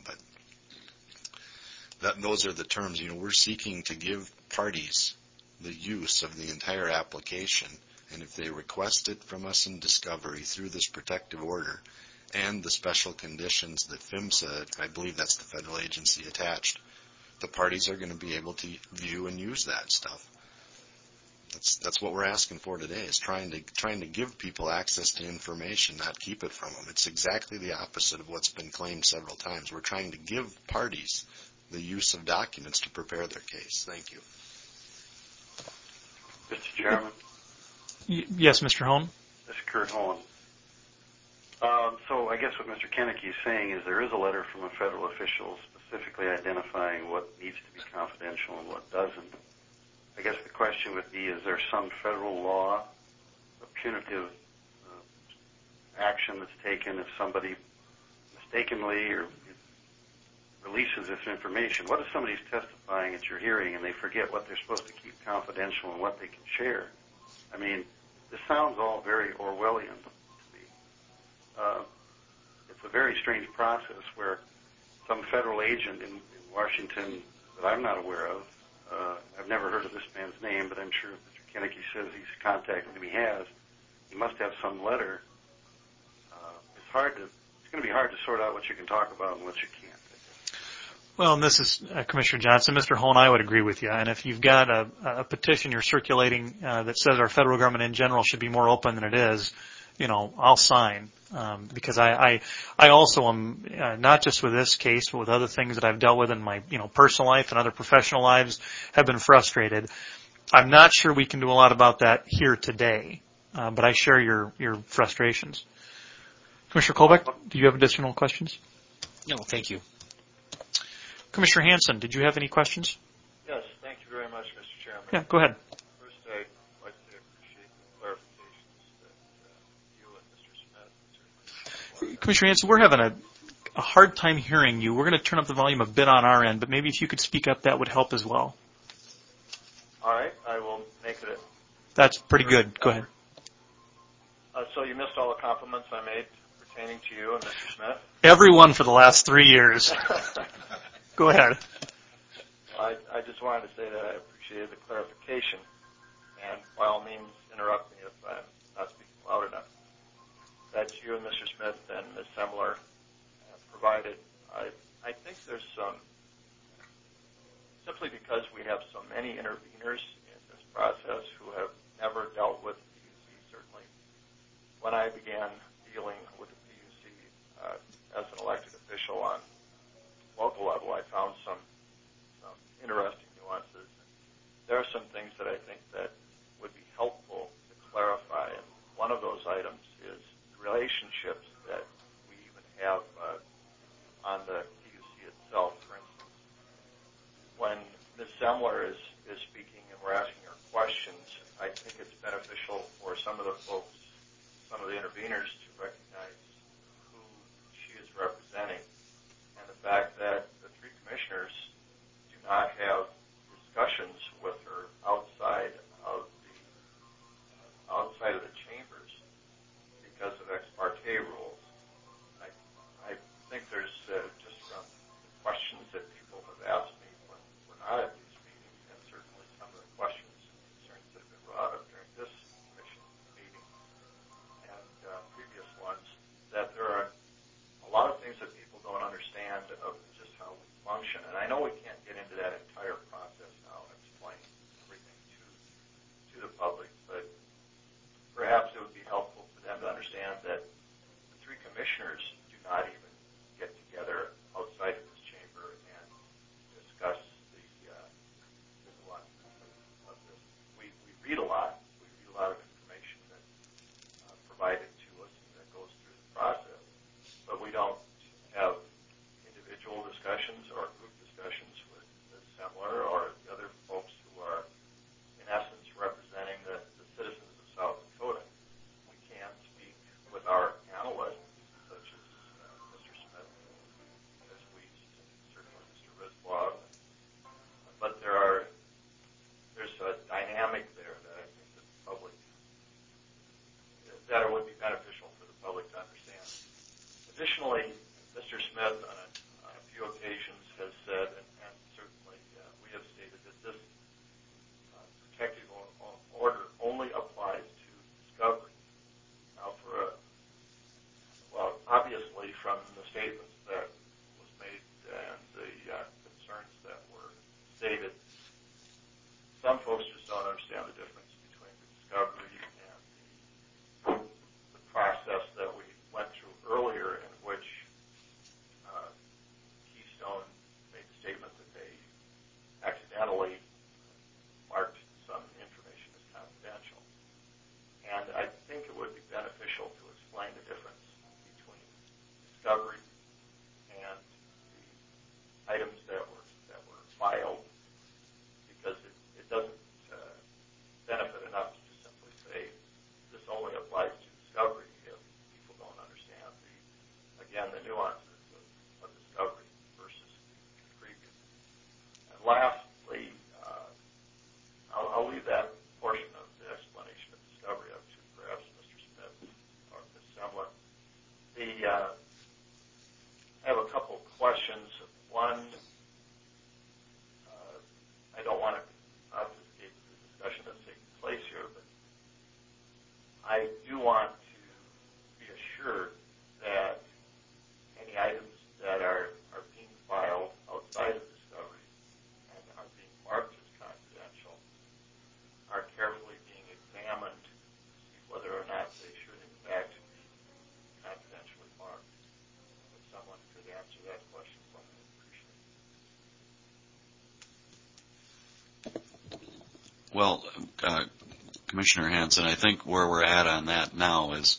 Speaker 10: but those are the terms. We're seeking to give parties the use of the entire application, and if they request it from us in discovery through this protective order and the special conditions that PHMSA, I believe that's the federal agency attached, the parties are going to be able to view and use that stuff. That's what we're asking for today, is trying to give people access to information, not keep it from them. It's exactly the opposite of what's been claimed several times. We're trying to give parties the use of documents to prepare their case. Thank you.
Speaker 11: Mr. Chairman?
Speaker 1: Yes, Mr. Hone?
Speaker 11: This is Kurt Hone. So I guess what Mr. Koenneke is saying is there is a letter from a federal official specifically identifying what needs to be confidential and what doesn't. I guess the question would be, is there some federal law, a punitive action that's taken if somebody mistakenly or releases this information? What if somebody's testifying at your hearing and they forget what they're supposed to keep confidential and what they can share? I mean, this sounds all very Orwellian to me. It's a very strange process where some federal agent in Washington that I'm not aware of, I've never heard of this man's name, but I'm sure if Mr. Kennedy says he's contacted him, he must have some letter. It's going to be hard to sort out what you can talk about and what you can't.
Speaker 1: Well, and this is Commissioner Johnson. Mr. Hone, I would agree with you. And if you've got a petition you're circulating that says our federal government in general should be more open than it is, I'll sign. Because I also am, not just with this case, but with other things that I've dealt with in my, personal life and other professional lives, have been frustrated. I'm not sure we can do a lot about that here today, but I share your frustrations. Commissioner Colbeck, do you have additional questions?
Speaker 12: No, thank you.
Speaker 1: Commissioner Hanson, did you have any questions?
Speaker 13: Yes, thank you very much, Mr. Chairman.
Speaker 1: Yeah, go ahead.
Speaker 13: First, I'd like to appreciate the clarifications that you and Mr. Smith.
Speaker 1: Commissioner Hanson, we're having a hard time hearing you. We're going to turn up the volume a bit on our end, but maybe if you could speak up, that would help as well.
Speaker 13: All right, I will make it.
Speaker 1: That's pretty good. Go ahead.
Speaker 13: So you missed all the compliments I made pertaining to you and Mr. Smith?
Speaker 1: Everyone for the last 3 years. Go ahead.
Speaker 13: I just wanted to say that I appreciated the clarification, and by all means, interrupt me if I'm not speaking loud enough. That you and Mr. Smith and Ms. Semler provided. I think there's some, simply because we have so many interveners in this process who have never dealt with the PUC, certainly when I began dealing with the PUC as an elected official on local level, I found some interesting nuances. There are some things that I think that would be helpful to clarify, and one of those items is the relationships that we even have on the PUC itself. For instance, when Ms. Semler is speaking and we're asking her questions, I think it's beneficial for some of the folks, some of the interveners, to recognize who she is representing, and the fact that the three commissioners do not have discussions with her outside of the chambers because of ex parte rules. I think there's just from the questions that people have asked me when we're not at these meetings, and certainly some of the questions and concerns that have been brought up during this commission meeting and previous I do want to be assured that any items that are being filed outside of discovery and are being marked as confidential are carefully being examined to see whether or not they should in fact be confidentially marked. If someone could answer that question for me, I'd appreciate it.
Speaker 9: Well, Commissioner Hanson, I think where we're at on that now is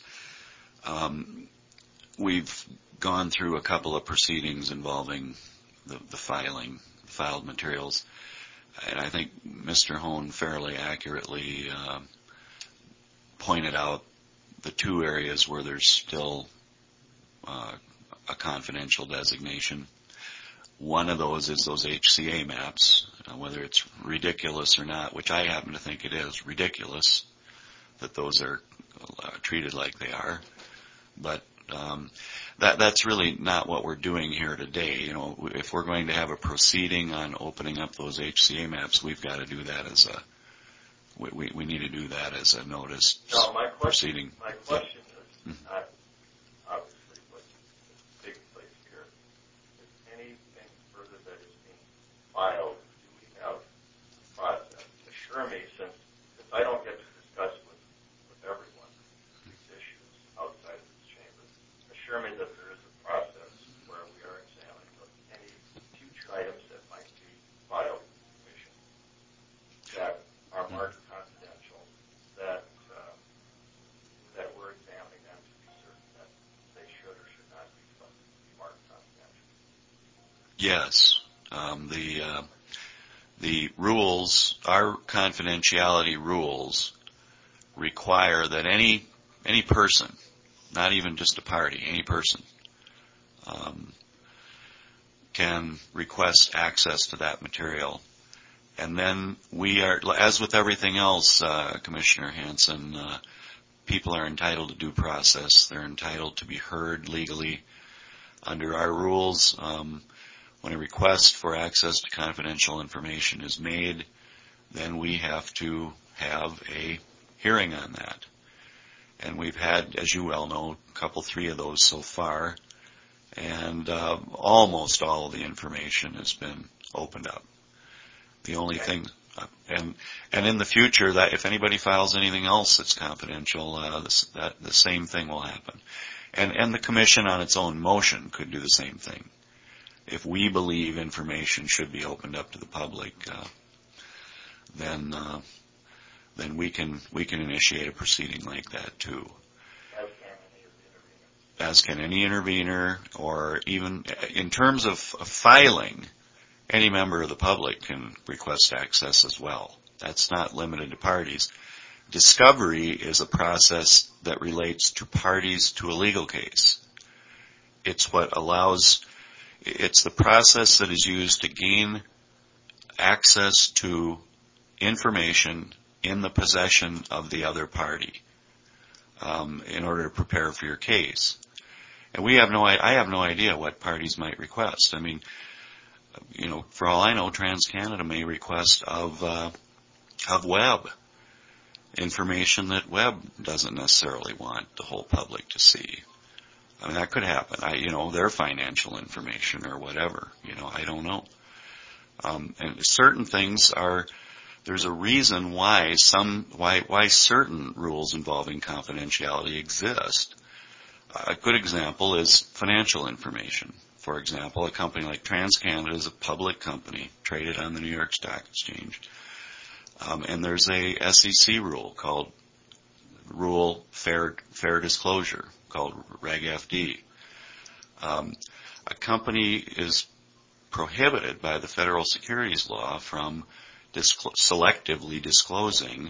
Speaker 9: we've gone through a couple of proceedings involving the filed materials, and I think Mr. Hone fairly accurately pointed out the two areas where there's still a confidential designation. One of those is those HCA maps, whether it's ridiculous or not, which I happen to think it is ridiculous that those are treated like they are. But that's really not what we're doing here today. You know, if we're going to have a proceeding on opening up those HCA maps, we've got to do that as a we need to do that as a notice proceeding.
Speaker 13: My question is not obviously what's taking place here. Is anything further that is being filed? Do we have a process? Assure me, since I don't get to discuss with everyone these issues outside of this chamber, assure me that there is a process where we are examining any future items that might be filed with the Commission that are marked confidential, that we're examining them to be certain that they should or should not be marked confidential.
Speaker 9: Yes. The rules, our confidentiality rules, require that any person, not even just a party, any person, can request access to that material. And then we are, as with everything else, Commissioner Hanson, people are entitled to due process. They're entitled to be heard legally. Under our rules, when a request for access to confidential information is made, then we have to have a hearing on that. And we've had, as you well know, three of those so far, and almost all of the information has been opened up. The only thing, and in the future, that if anybody files anything else that's confidential, the same thing will happen. And the Commission on its own motion could do the same thing. If we believe information should be opened up to the public, then we can initiate a proceeding like that too. As can any intervener, or even in terms of filing, any member of the public can request access as well. That's not limited to parties. Discovery is a process that relates to parties to a legal case. It's the process that is used to gain access to information in the possession of the other party in order to prepare for your case. And I have no idea what parties might request. I mean, you know, for all I know, TransCanada may request of Webb information that Webb doesn't necessarily want the whole public to see. I mean, that could happen. Their financial information or whatever. I don't know. And certain things there's a reason why certain rules involving confidentiality exist. A good example is financial information. For example, a company like TransCanada is a public company traded on the New York Stock Exchange. And there's a SEC rule called Rule Fair Disclosure, called Reg FD. A company is prohibited by the federal securities law from selectively disclosing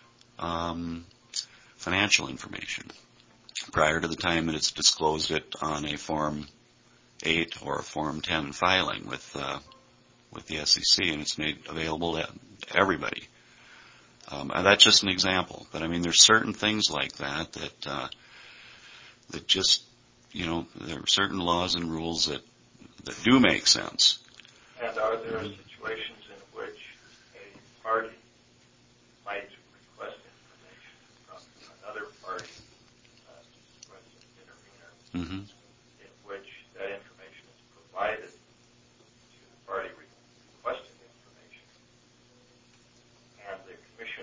Speaker 9: financial information prior to the time that it's disclosed it on a Form 8 or a Form 10 filing with the SEC, and it's made available to everybody. And that's just an example. But I mean, there's certain things like that just, there are certain laws and rules that do make sense.
Speaker 13: And are there situations in which a party might request information from another party
Speaker 9: mm-hmm.
Speaker 13: in which that information is provided to the party requesting the information, and the commission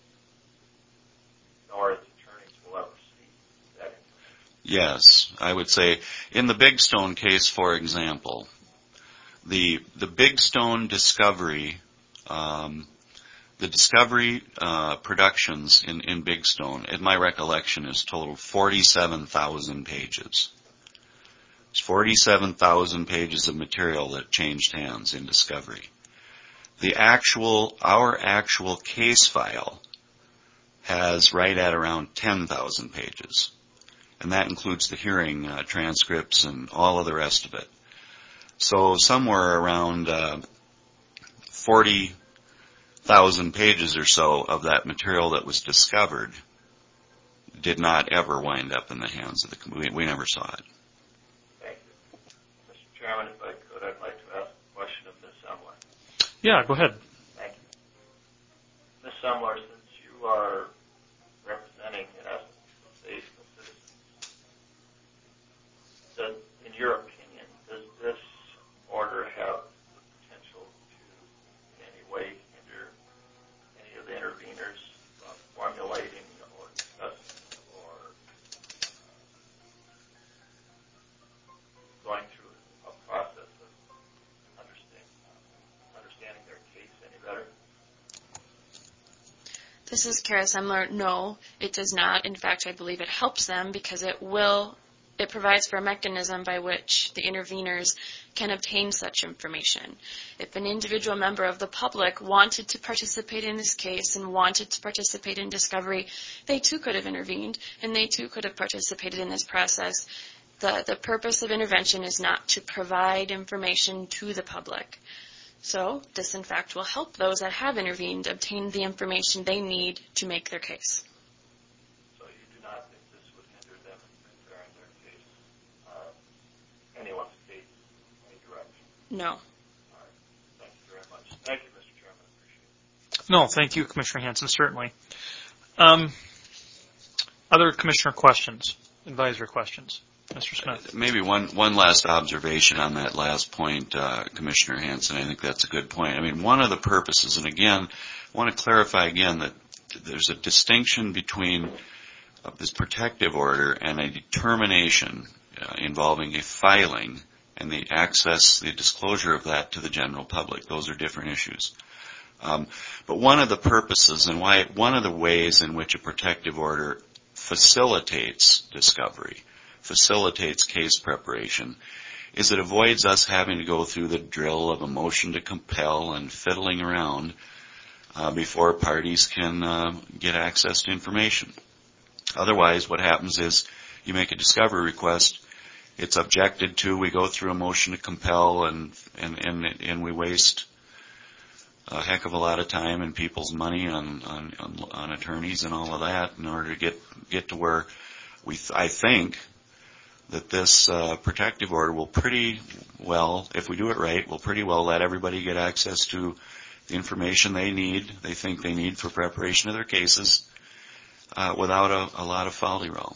Speaker 13: nor its attorneys will ever see that information.
Speaker 9: Yes, I would say in the Big Stone case, for example, the Big Stone discovery, the discovery productions in Big Stone, in my recollection, is total 47,000 pages. It's 47,000 pages of material that changed hands in discovery. Our actual case file has right at around 10,000 pages. And that includes the hearing transcripts and all of the rest of it. So somewhere around 40,000 pages or so of that material that was discovered did not ever wind up in the hands of the committee. We never saw it.
Speaker 13: Thank you. Mr. Chairman, if I could, I'd like to ask a question of Ms. Semler.
Speaker 1: Yeah, go ahead.
Speaker 13: Thank you. Ms. Semler, since you are representing, in essence, the state and the citizens, in your opinion, does this order have the potential to, in any way, hinder any of the interveners from formulating or discussing or going through a process of understanding their case any better?
Speaker 6: This is Kara Semler. No, it does not. In fact, I believe it helps them because it provides for a mechanism by which the interveners can obtain such information. If an individual member of the public wanted to participate in this case and wanted to participate in discovery, they too could have intervened and they too could have participated in this process. The purpose of intervention is not to provide information to the public. So this, in fact, will help those that have intervened obtain the information they need to make their case.
Speaker 13: So you do not think this would hinder them in preparing their case, anyone's case, in any direction?
Speaker 6: No.
Speaker 13: All right. Thank you very much. Thank you, Mr. Chairman. I appreciate it.
Speaker 1: No, thank you, Commissioner Hanson, certainly. Other commissioner questions, advisory questions? Mr. Smith.
Speaker 9: Maybe one last observation on that last point, Commissioner Hanson. I think that's a good point. I mean, one of the purposes, and again, I want to clarify again that there's a distinction between this protective order and a determination involving a filing and the access, the disclosure of that to the general public. Those are different issues. But one of the purposes and one of the ways in which a protective order facilitates discovery, facilitates case preparation, is it avoids us having to go through the drill of a motion to compel and fiddling around before parties can get access to information. Otherwise, what happens is you make a discovery request, it's objected to, we go through a motion to compel, and we waste a heck of a lot of time and people's money on attorneys and all of that in order to get to where I think that this protective order will pretty well, if we do it right, will pretty well let everybody get access to the information they think they need for preparation of their cases without a lot of folly-roll.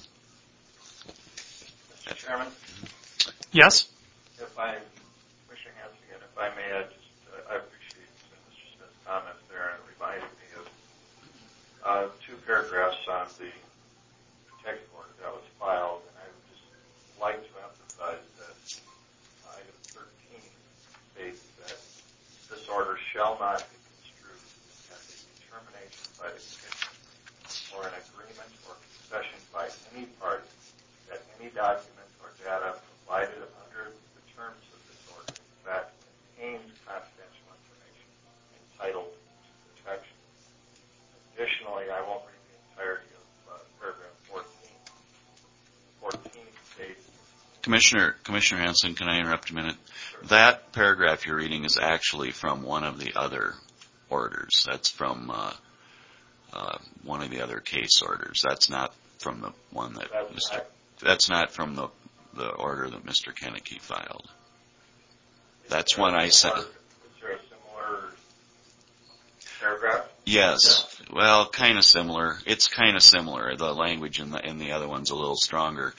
Speaker 13: Mr. Chairman?
Speaker 1: Yes?
Speaker 13: Commissioner Hanson, again, if I may, I appreciate Mr. Smith's comments there, and it reminded me of two paragraphs on the protective order that was filed, and I would just like to emphasize that item 13 states that this order shall not be construed as a determination by the Commission or an agreement or concession by any party that any document or data provided under the terms of this order in fact contains confidential information entitled to protection. Additionally, I won't read the entirety of paragraph 14. 14 states...
Speaker 9: Commissioner Hanson, can I interrupt a minute? Sure. That paragraph you're reading is actually from one of the other orders. That's from one of the other case orders. That's not from the one that That's not from the order that Mr. Kennecke filed. That's one I sent.
Speaker 13: Is there a similar paragraph?
Speaker 9: Yes. Well, kind of similar. It's kind of similar. The language in the other one's a little stronger.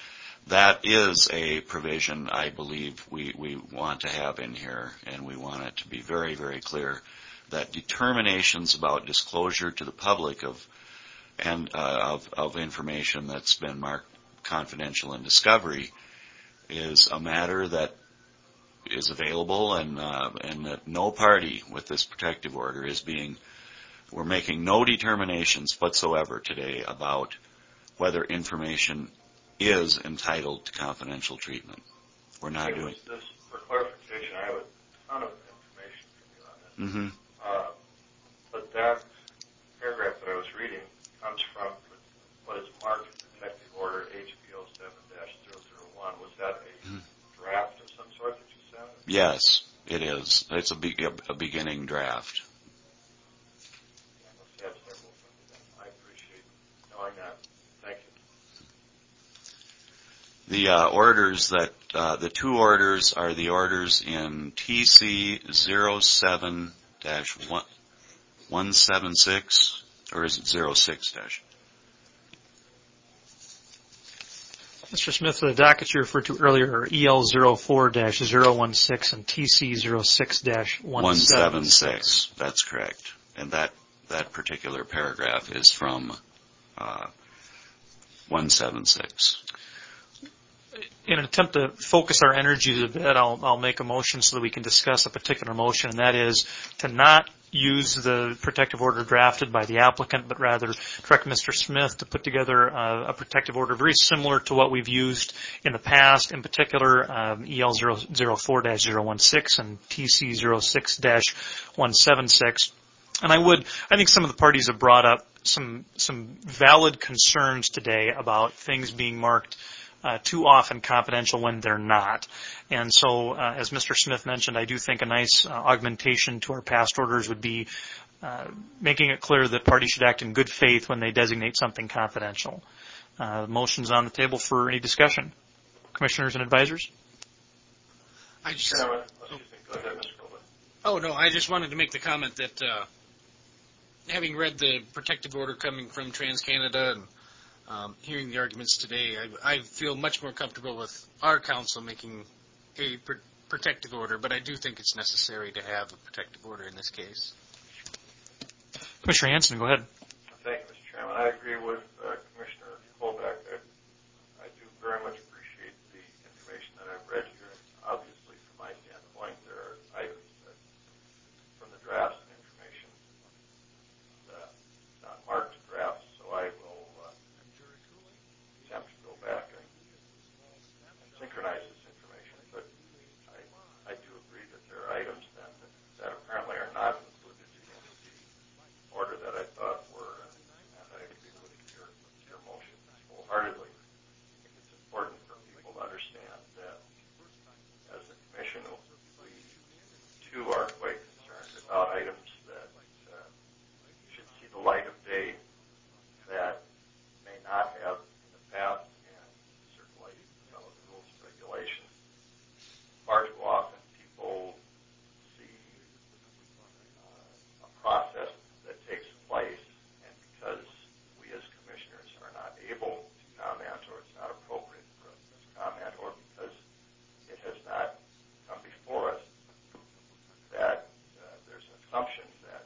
Speaker 9: that is a provision I believe we want to have in here, and we want it to be very, very clear that determinations about disclosure to the public of information that's been marked confidential in discovery is a matter that is available, and that no party with this protective order we're making no determinations whatsoever today about whether information is entitled to confidential treatment. We're not doing.
Speaker 13: This, for clarification, I have a ton of information from you on this.
Speaker 9: Mm-hmm.
Speaker 13: But that paragraph that I was reading comes from what is marked Protective Order HBO 7-001. Was that a draft of some sort that you sent?
Speaker 9: Yes, it is. It's a beginning draft.
Speaker 13: I must have several from you then. I appreciate knowing that. Thank you.
Speaker 9: The orders the two orders are the orders in TC 07-176, or is it 06 dash?
Speaker 1: Mr. Smith, the dockets you referred to earlier are EL 04-016 and TC 06-176.
Speaker 9: That's correct. And that particular paragraph is from 176.
Speaker 1: In an attempt to focus our energies a bit, I'll make a motion so that we can discuss a particular motion, and that is to not use the protective order drafted by the applicant, but rather direct Mr. Smith to put together a protective order very similar to what we've used in the past, in particular EL 04-016 and TC 06-176. And I think some of the parties have brought up some valid concerns today about things being marked too often confidential when they're not. And so, as Mr. Smith mentioned, I do think a nice augmentation to our past orders would be making it clear that parties should act in good faith when they designate something confidential. The motion's on the table for any discussion. Commissioners and advisors?
Speaker 13: Go ahead, Mr. Colvin.
Speaker 4: Oh, no, I just wanted to make the comment that having read the protective order coming from TransCanada and hearing the arguments today, I feel much more comfortable with our council making a protective order, but I do think it's necessary to have a protective order in this case.
Speaker 1: Commissioner Hanson, go ahead.
Speaker 13: Thank you, Mr. Chairman. I agree with Commissioner Colbeck. I do very much appreciate the information that I've read here. Obviously, from my standpoint, there are items from the drafts and information not marked drafts, so I will attempt to go back and synchronize this information, but I do agree that there are items then that apparently are not included in the order that I thought were, and I agree with your motion wholeheartedly. I think it's important for people to understand that as a commission, we too are quite concerned about items that should see the light of day that may not have in the past, and certainly some of the rules and regulations. Far too often people see a process that takes place, and because we as commissioners are not able to comment, or it's not appropriate for us to comment, or because it has not come before us, that there's an assumption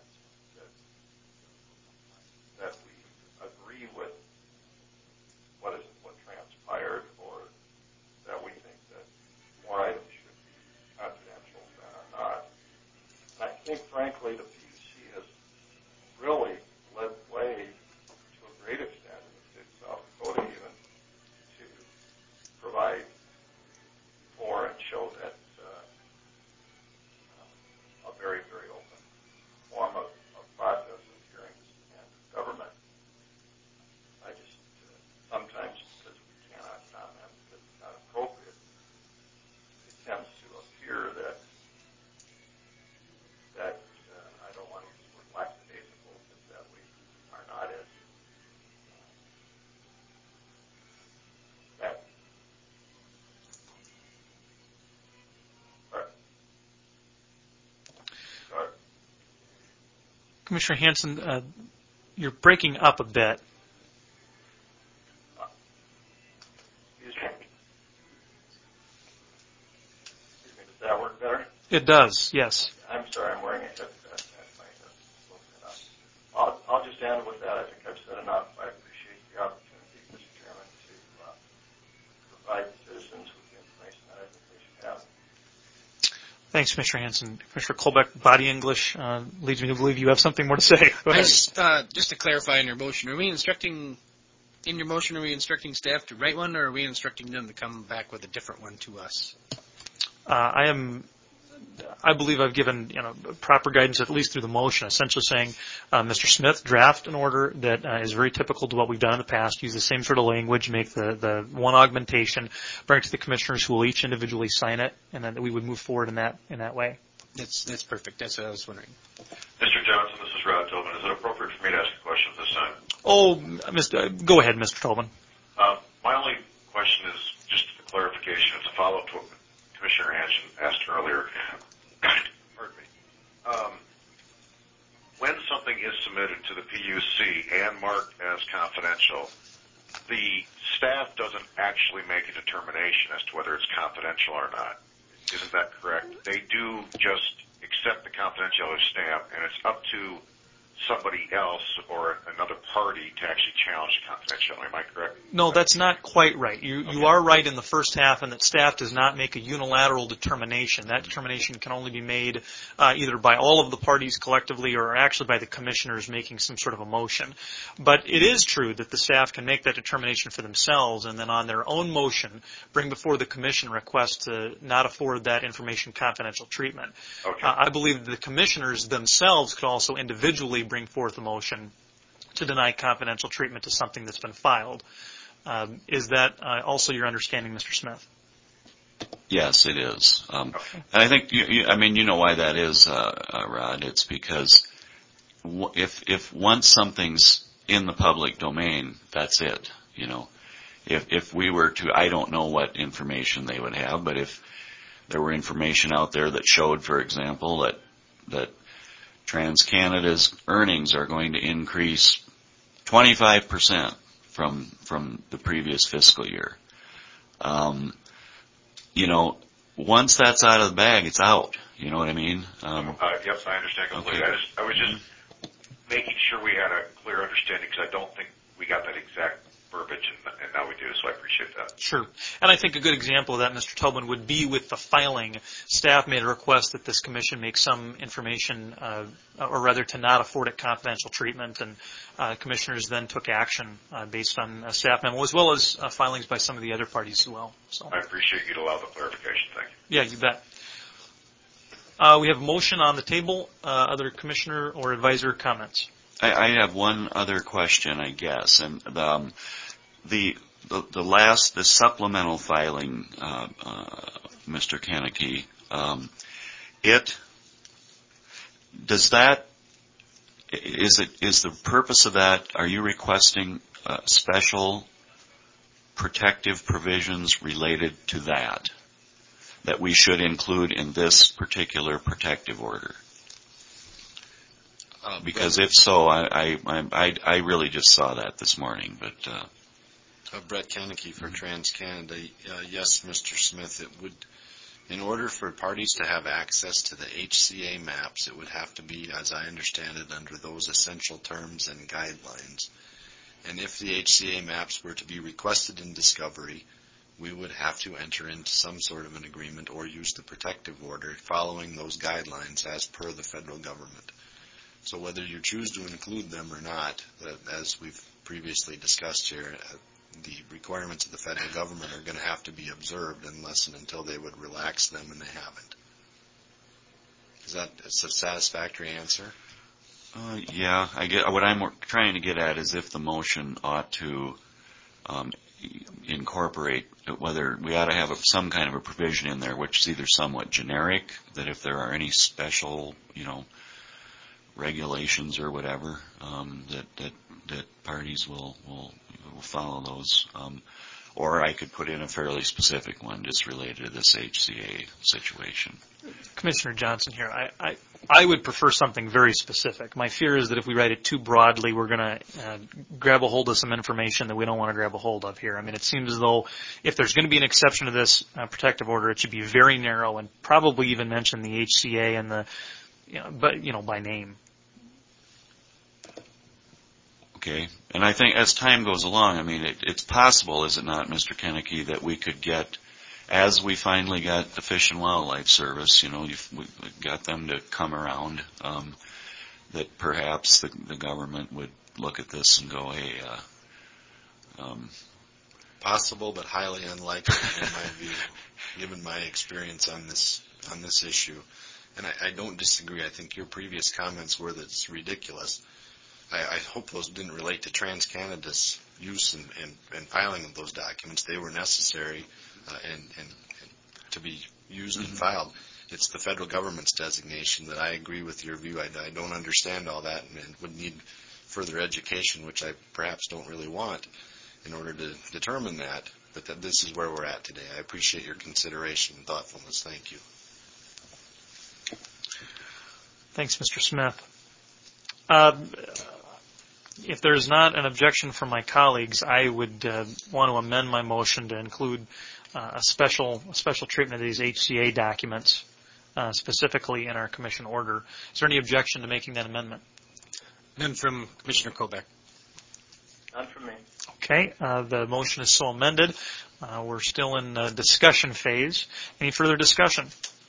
Speaker 13: that we agree with what transpired, or that we think that more items should be confidential than are not. And I think, frankly, the PUC has really led the way to a great extent in the state of South Dakota, even to provide for and show that a very, very open form of process of hearings and government. I just sometimes, because we cannot comment, because it's not appropriate, it tends to appear that I don't want to use the word lackadaisical, but that we are not as that. Sorry.
Speaker 1: Commissioner Hanson, you're breaking up a bit.
Speaker 13: Excuse me.
Speaker 1: It does, yes.
Speaker 13: I'm sorry, I'm wearing a headset. That might have spoken up. I'll just end with that. I think I've said enough. I appreciate the opportunity, Mr. Chairman, to provide citizens with the information that I think they should have.
Speaker 1: Thanks, Commissioner Hanson. Commissioner Colbeck, body English leads me to believe you have something more to say. Go ahead.
Speaker 4: Just to clarify in your motion, are we instructing staff to write one, or are we instructing them to come back with a different one to us?
Speaker 1: I believe I've given proper guidance, at least through the motion, essentially saying, Mr. Smith, draft an order that is very typical to what we've done in the past, use the same sort of language, make the one augmentation, bring it to the commissioners who will each individually sign it, and then we would move forward in that way.
Speaker 4: That's perfect. That's what I was wondering.
Speaker 3: Mr. Johnson, this is Rod Tobin. Is it appropriate for me to ask a question at this time?
Speaker 1: Oh, go ahead, Mr. Tobin.
Speaker 3: My only question is just a clarification. It's a follow-up to what Commissioner Hanson asked earlier. Pardon me. When something is submitted to the PUC and marked as confidential, the staff doesn't actually make a determination as to whether it's confidential or not. Isn't that correct? They do just accept the confidentiality stamp, and it's up to somebody else or another party to actually challenge the confidentiality. Am I correct?
Speaker 1: No, that's not quite right. You are right in the first half, and that staff does not make a unilateral determination. That determination can only be made either by all of the parties collectively or actually by the commissioners making some sort of a motion. But it is true that the staff can make that determination for themselves and then on their own motion bring before the commission request to not afford that information confidential treatment.
Speaker 3: Okay.
Speaker 1: I believe the commissioners themselves could also individually bring forth a motion to deny confidential treatment to something that's been filed. Is that also your understanding, Mr. Smith?
Speaker 9: Yes, it is. And I think, you know why that is, Rod. It's because if once something's in the public domain, that's it. If we were to, I don't know what information they would have, but if there were information out there that showed, for example, that TransCanada's earnings are going to increase 25% from the previous fiscal year. Once that's out of the bag, it's out. You know what I mean?
Speaker 3: Yes, I understand completely.
Speaker 9: Okay.
Speaker 3: I was just making sure we had a clear understanding because I don't think we got that exact verbiage, and now we do, so I appreciate that.
Speaker 1: Sure. And I think a good example of that, Mr. Tobin, would be with the filing. Staff made a request that this commission make some information, or rather to not afford it confidential treatment, and commissioners then took action based on a staff memo, as well as filings by some of the other parties as well. So
Speaker 3: I appreciate you'd allow the clarification. Thank you.
Speaker 1: Yeah, you bet. We have a motion on the table. Other commissioner or advisor comments?
Speaker 9: I have one other question, I guess, and the supplemental filing, Mr. Kaneki, is the purpose of that? Are you requesting special protective provisions related to that we should include in this particular protective order? Because if so, I really just saw that this morning. But
Speaker 10: Brett Kaneki for TransCanada. Yes, Mr. Smith, it would, in order for parties to have access to the HCA maps, it would have to be, as I understand it, under those essential terms and guidelines. And if the HCA maps were to be requested in discovery, we would have to enter into some sort of an agreement or use the protective order following those guidelines as per the federal government. So whether you choose to include them or not, as we've previously discussed here, the requirements of the federal government are going to have to be observed unless and until they would relax them, and they haven't. Is that a satisfactory answer?
Speaker 9: Yeah, I get what I'm trying to get at is if the motion ought to incorporate whether we ought to have some kind of a provision in there which is either somewhat generic, that if there are any special, regulations or whatever, that parties will follow those, or I could put in a fairly specific one just related to this HCA situation.
Speaker 1: Commissioner Johnson here. I would prefer something very specific. My fear is that if we write it too broadly, we're going to grab a hold of some information that we don't want to grab a hold of here. I mean, it seems as though if there's going to be an exception to this protective order, it should be very narrow and probably even mention the HCA and the, by name.
Speaker 9: Okay. And I think as time goes along, I mean, it's possible, is it not, Mr. Kennecke, that we could get, as we finally got the Fish and Wildlife Service, we got them to come around, that perhaps the government would look at this and go, hey,
Speaker 10: possible but highly unlikely in my view, given my experience on this issue. And I don't disagree. I think your previous comments were that it's ridiculous. I hope those didn't relate to TransCanada's use and filing of those documents. They were necessary and to be used and filed. It's the federal government's designation that I agree with your view. I don't understand all that and would need further education, which I perhaps don't really want, in order to determine that. But this is where we're at today. I appreciate your consideration and thoughtfulness. Thank you.
Speaker 1: Thanks, Mr. Smith. If there's not an objection from my colleagues, I would want to amend my motion to include a special treatment of these HCA documents, specifically in our commission order. Is there any objection to making that amendment?
Speaker 4: None from Commissioner Kolbeck.
Speaker 13: None from me.
Speaker 1: Okay, the motion is so amended. We're still in the discussion phase. Any further discussion?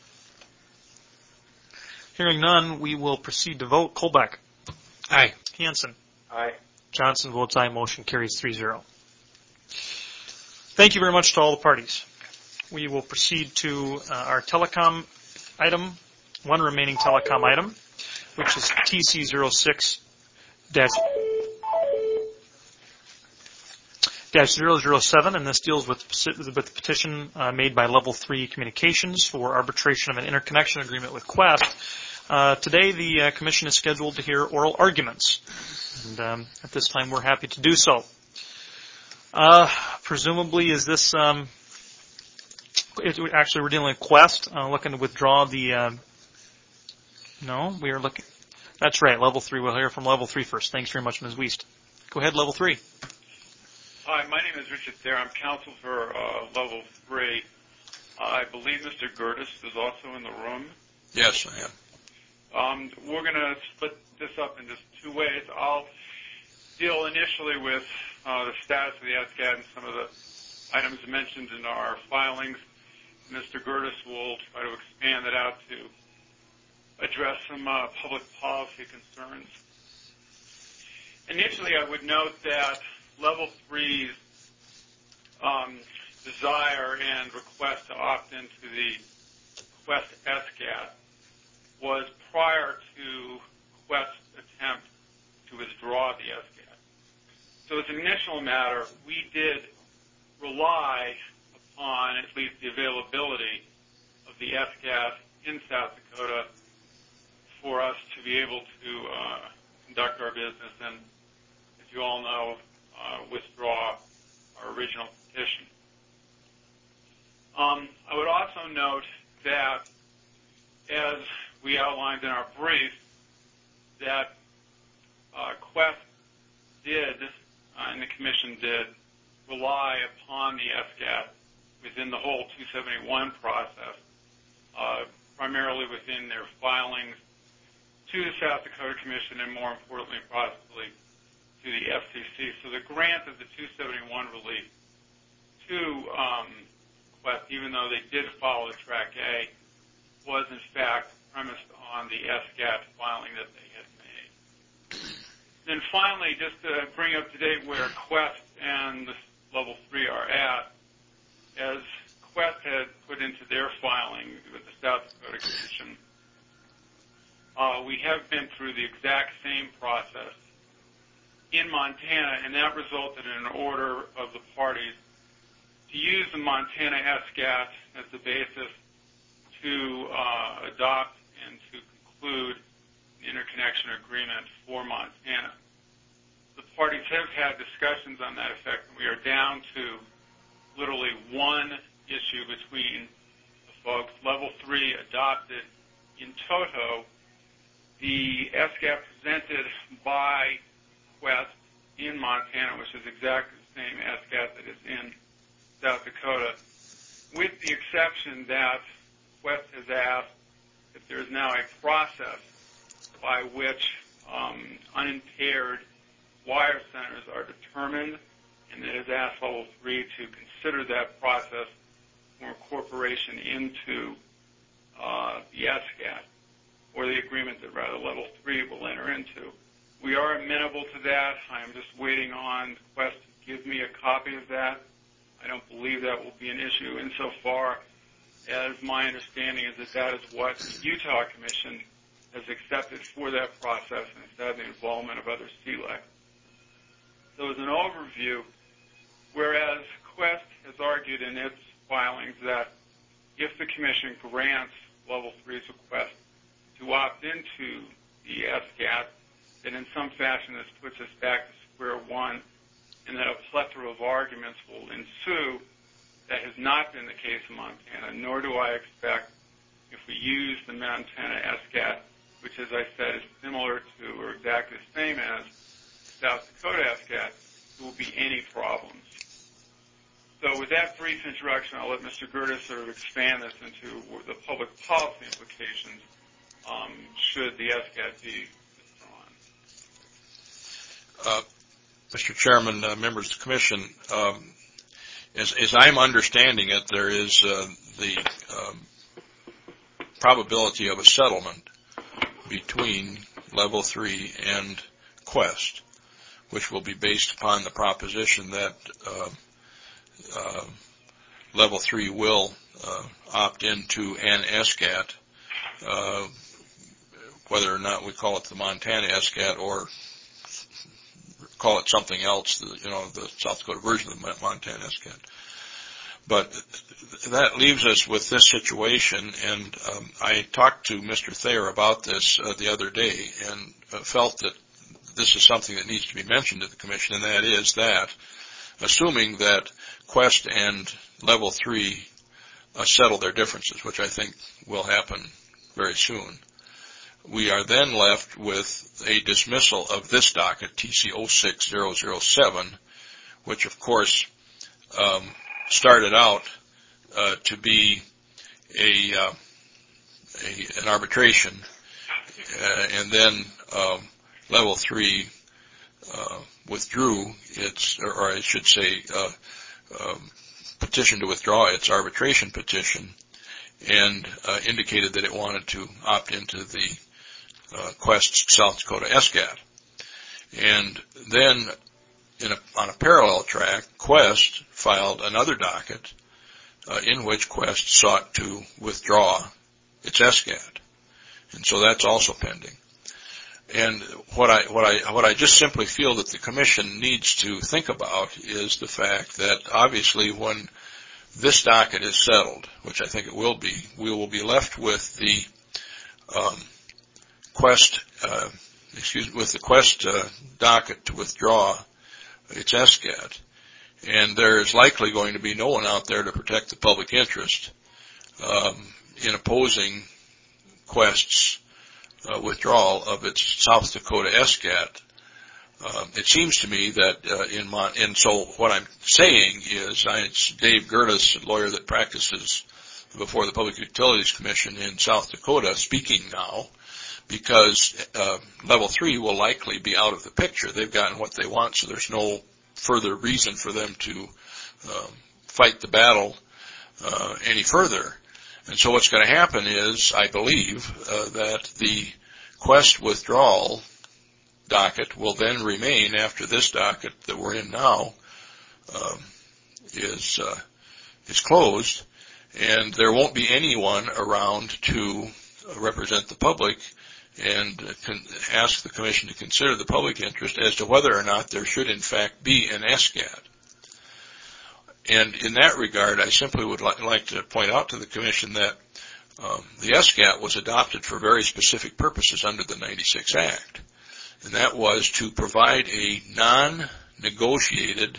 Speaker 1: Hearing none, we will proceed to vote. Kolbeck.
Speaker 4: Aye.
Speaker 1: Hansen.
Speaker 13: Aye.
Speaker 1: Johnson votes aye. Motion carries 3-0. Thank you very much to all the parties. We will proceed to our telecom item, one remaining telecom item, which is TC06-007, and this deals with the petition made by Level 3 Communications for arbitration of an interconnection agreement with Qwest. Today, the Commission is scheduled to hear oral arguments, and at this time, we're happy to do so. Presumably, is this actually we're dealing with Qwest, looking to withdraw the. No, we are looking. That's right, Level 3. We'll hear from Level 3 first. Thanks very much, Ms. Wiest. Go ahead, Level 3.
Speaker 12: Hi, my name is Richard Thayer. I'm counsel for Level 3. I believe Mr. Gertis is also in the room.
Speaker 14: Yes, I am.
Speaker 12: We're going to split this up into two ways. I'll deal initially with the status of the SCAD and some of the items mentioned in our filings. Mr. Gertis will try to expand it out to address some public policy concerns. Initially, I would note that Level 3's desire and request to opt into the Qwest SCAD was prior to Qwest's attempt to withdraw the SCAD. So as an initial matter, we did rely upon at least the availability of the SCAD in South Dakota for us to be able to conduct our business and, as you all know, withdraw our original petition. I would also note that, as we outlined in our brief, that Qwest did, and the Commission did, rely upon the SCAD within the whole 271 process, primarily within their filings to the South Dakota Commission and, more importantly, possibly to the FCC. So the grant of the 271 relief to Qwest, even though they did follow Track A, was in fact premised on the SCAD filing that they had made. Then finally, just to bring up to date where Qwest and Level 3 are at, as Qwest had put into their filing with the South Dakota Commission, we have been through the exact same process in Montana, and that resulted in an order of the parties to use the Montana SCAD as the basis to adopt and to conclude the interconnection agreement for Montana. The parties have had discussions on that effect, and we are down to literally one issue between the folks. Level 3 adopted in toto the SCAT presented by Quest in Montana, which is exactly the same SCAT that is in South Dakota, with the exception that Quest has asked if there is now a process by which unimpaired wire centers are determined, and it has asked Level 3 to consider that process for incorporation into the SCAT, or the agreement that rather Level 3 will enter into. We are amenable to that. I am just waiting on Quest to give me a copy of that. I don't believe that will be an issue insofar as my understanding is that that is what the Utah Commission has accepted for that process instead of the involvement of other CLEC. So as an overview, whereas Quest has argued in its filings that if the Commission grants Level 3's request to opt into the SCAT, then in some fashion this puts us back to square one, and that a plethora of arguments will ensue. That has not been the case in Montana, nor do I expect, if we use the Montana SCAT, which, as I said, is similar to or exactly the same as South Dakota SCAT, there will be any problems. So with that brief introduction, I'll let Mr. Gerdes sort of expand this into the public policy implications should the SCAT be withdrawn.
Speaker 14: Mr. Chairman, members of the Commission, as I'm understanding it, there is the probability of a settlement between Level 3 and Quest, which will be based upon the proposition that Level 3 will opt into an SCAT, whether or not we call it the Montana SCAT or call it something else, the South Dakota version of the Montana SCAT. But that leaves us with this situation, and I talked to Mr. Thayer about this the other day and felt that this is something that needs to be mentioned to the Commission, and that is that, assuming that Quest and Level 3 settle their differences, which I think will happen very soon, we are then left with a dismissal of this docket, TC 06007, which of course started out to be an arbitration, and then Level 3 withdrew its, or I should say, petition to withdraw its arbitration petition, and indicated that it wanted to opt into the Quest South Dakota SCAT. And then, on a parallel track, Quest filed another docket in which Quest sought to withdraw its SCAT, and so that's also pending. And what I just simply feel that the Commission needs to think about is the fact that obviously when this docket is settled, which I think it will be, we will be left with the Quest docket to withdraw its SCAT, and there is likely going to be no one out there to protect the public interest in opposing Quest's withdrawal of its South Dakota SCAT. It seems to me that and so what I'm saying is, it's Dave Gerdes, a lawyer that practices before the Public Utilities Commission in South Dakota, speaking now, because Level 3 will likely be out of the picture. They've gotten what they want, so there's no further reason for them to fight the battle any further. And so what's going to happen is, I believe, that the Quest withdrawal docket will then remain after this docket that we're in now is closed, and there won't be anyone around to represent the public and ask the Commission to consider the public interest as to whether or not there should in fact be an SCAT. And in that regard, I simply would like to point out to the Commission that the SCAT was adopted for very specific purposes under the 96 Act, and that was to provide a non-negotiated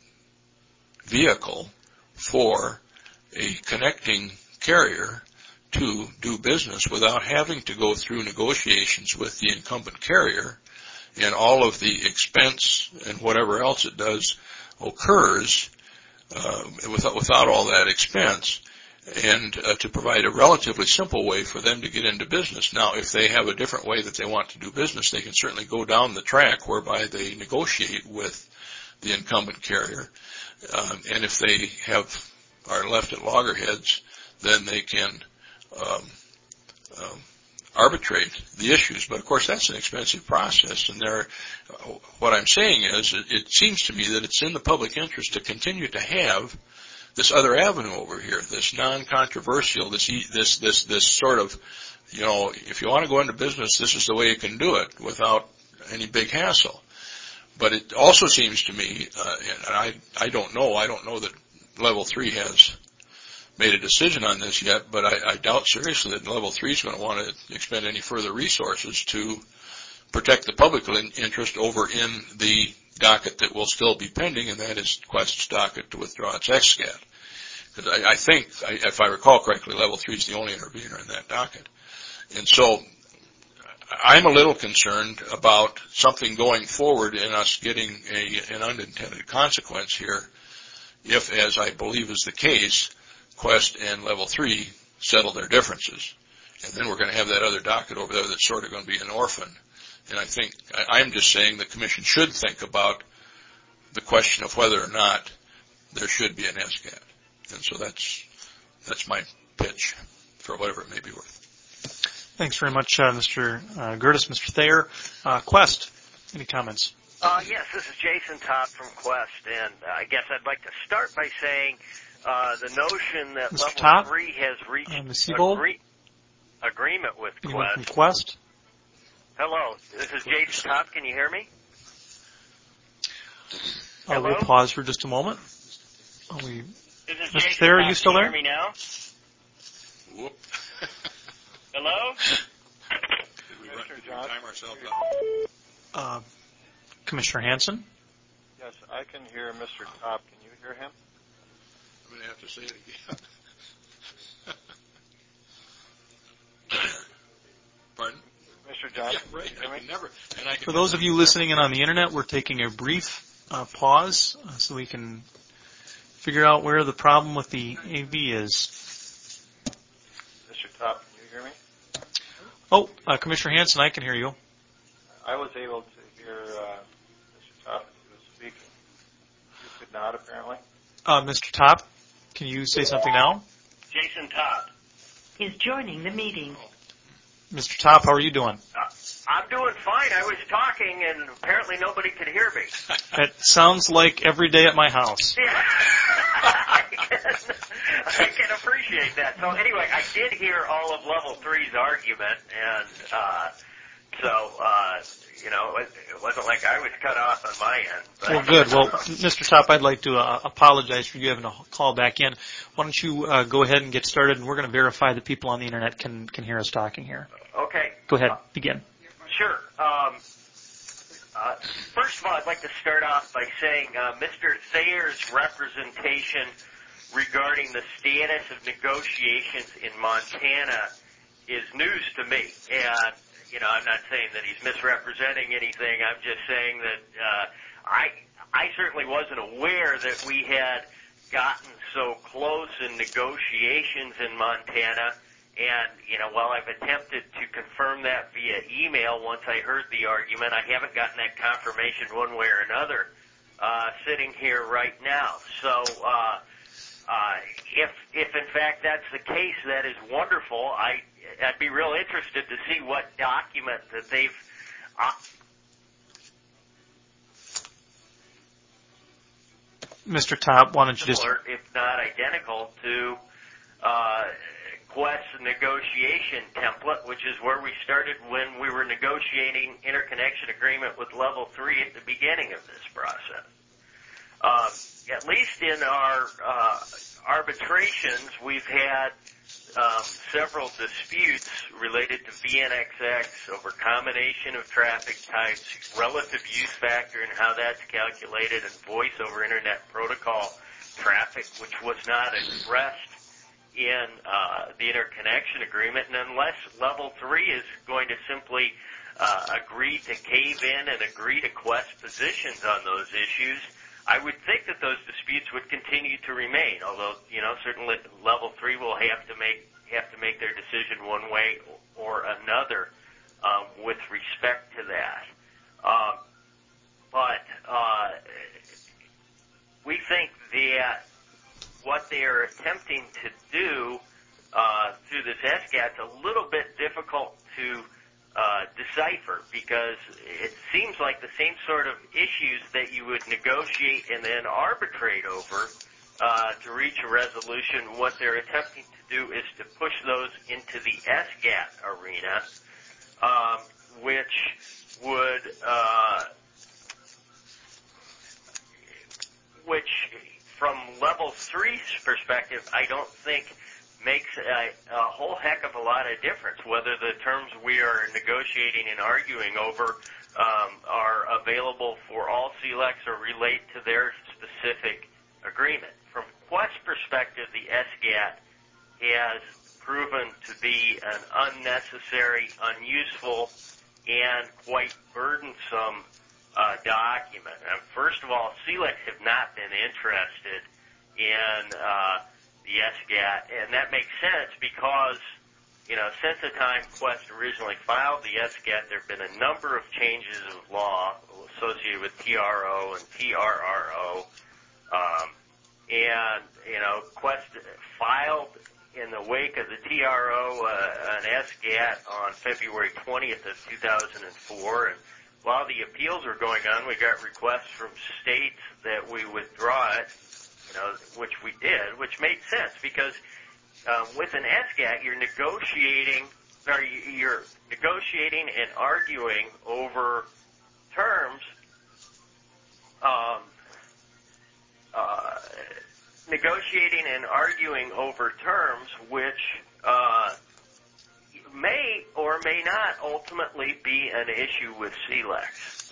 Speaker 14: vehicle for a connecting carrier to do business without having to go through negotiations with the incumbent carrier, and all of the expense and whatever else it does occurs without all that expense, and to provide a relatively simple way for them to get into business. Now, if they have a different way that they want to do business, they can certainly go down the track whereby they negotiate with the incumbent carrier, and if they are left at loggerheads, then they can arbitrate the issues. But of course, that's an expensive process, and what I'm saying is, it seems to me that it's in the public interest to continue to have this other avenue over here, this non-controversial, this sort of, if you want to go into business, this is the way you can do it without any big hassle. But it also seems to me, and I don't know that Level 3 has made a decision on this yet, but I doubt seriously that Level 3 is going to want to expend any further resources to protect the public interest over in the docket that will still be pending, and that is Quest's docket to withdraw its XSCAT. Because I think, if I recall correctly, Level 3 is the only intervener in that docket. And so I'm a little concerned about something going forward and us getting an unintended consequence here if, as I believe is the case, Quest and Level 3 settle their differences. And then we're going to have that other docket over there that's sort of going to be an orphan. And I think, I'm just saying the Commission should think about the question of whether or not there should be an SCAT. And so that's my pitch for whatever it may be worth.
Speaker 1: Thanks very much, Mr. Gertis. Mr. Thayer, Quest, any comments?
Speaker 15: Yes, this is Jason Topp from Quest, and I guess I'd like to start by saying the notion that
Speaker 1: Mr.
Speaker 15: Level
Speaker 1: Topp?
Speaker 15: 3 has reached agreement with
Speaker 1: Anyone
Speaker 15: Quest.
Speaker 1: from Quest?
Speaker 15: Hello, this is Jason Topp. Can you hear me?
Speaker 1: We'll pause for just a moment.
Speaker 15: This is
Speaker 1: Mr.
Speaker 15: Jason
Speaker 1: Thayer, are
Speaker 15: Topp.
Speaker 1: you still
Speaker 15: Can
Speaker 1: there?
Speaker 15: you hear me now?
Speaker 14: Whoop.
Speaker 15: Hello?
Speaker 14: Did we time ourselves out?
Speaker 1: Commissioner Hanson?
Speaker 13: Yes, I can hear Mr. Topp. Can you hear him?
Speaker 14: I'm going to have to say it again. Pardon?
Speaker 13: Mr. Johnson?
Speaker 14: Yeah, right. I can never.
Speaker 1: For those of you listening in on the internet, we're taking a brief pause so we can figure out where the problem with the AV is.
Speaker 13: Mr. Topp, can you hear me?
Speaker 1: Oh, Commissioner Hanson, I can hear you.
Speaker 13: I was able to hear Mr. Topp as he was speaking. You could not, apparently.
Speaker 1: Mr. Topp, can you say something now?
Speaker 15: Jason Topp
Speaker 16: is joining the meeting.
Speaker 1: Mr. Topp, how are you doing?
Speaker 15: I'm doing fine. I was talking, and apparently nobody could hear me.
Speaker 1: It sounds like every day at my house.
Speaker 15: Yeah. I can appreciate that. So anyway, I did hear all of Level 3's argument, and it wasn't like I was cut off on my end. But.
Speaker 1: Well, good. Well, Mr. Topp, I'd like to apologize for you having to call back in. Why don't you go ahead and get started, and we're going to verify that people on the internet can hear us talking here.
Speaker 15: Okay.
Speaker 1: Go ahead. Begin.
Speaker 15: Sure. First of all, I'd like to start off by saying Mr. Thayer's representation regarding the status of negotiations in Montana is news to me. And, I'm not saying that he's misrepresenting anything. I'm just saying that I certainly wasn't aware that we had gotten so close in negotiations in Montana. And, while I've attempted to confirm that via email once I heard the argument, I haven't gotten that confirmation one way or another sitting here right now. So if in fact that's the case, that is wonderful. I'd be real interested to see what document that they've
Speaker 1: Mr. Topp, why don't you just...
Speaker 15: if not identical to Quest's negotiation template, which is where we started when we were negotiating interconnection agreement with Level 3 at the beginning of this process. At least in our arbitrations, we've had several disputes related to VNXX over combination of traffic types, relative use factor and how that's calculated, and voice over Internet Protocol traffic, which was not addressed in the interconnection agreement, and unless Level 3 is going to simply agree to cave in and agree to Quest positions on those issues, I would think that those disputes would continue to remain. Although, certainly Level 3 will have to make their decision one way or another with respect to that. But we think that what they are attempting to do through this SGAT is a little bit difficult to decipher, because it seems like the same sort of issues that you would negotiate and then arbitrate over to reach a resolution. What they're attempting to do is to push those into the SGAT arena, which from Level 3's perspective, I don't think makes a whole heck of a lot of difference whether the terms we are negotiating and arguing over are available for all CLECs or relate to their specific agreement. From Quest's perspective, the SGAT has proven to be an unnecessary, unuseful, and quite burdensome document. First of all, CLECs have not been interested in the SGAT, and that makes sense because, since the time Quest originally filed the SGAT, there have been a number of changes of law associated with TRO and TRRO, and, Quest filed in the wake of the TRO an SGAT on February 20th of 2004, and while the appeals were going on, we got requests from states that we withdraw it, which we did, which made sense because with an SGAT, you're negotiating and arguing over terms, which may or may not ultimately be an issue with CLECs.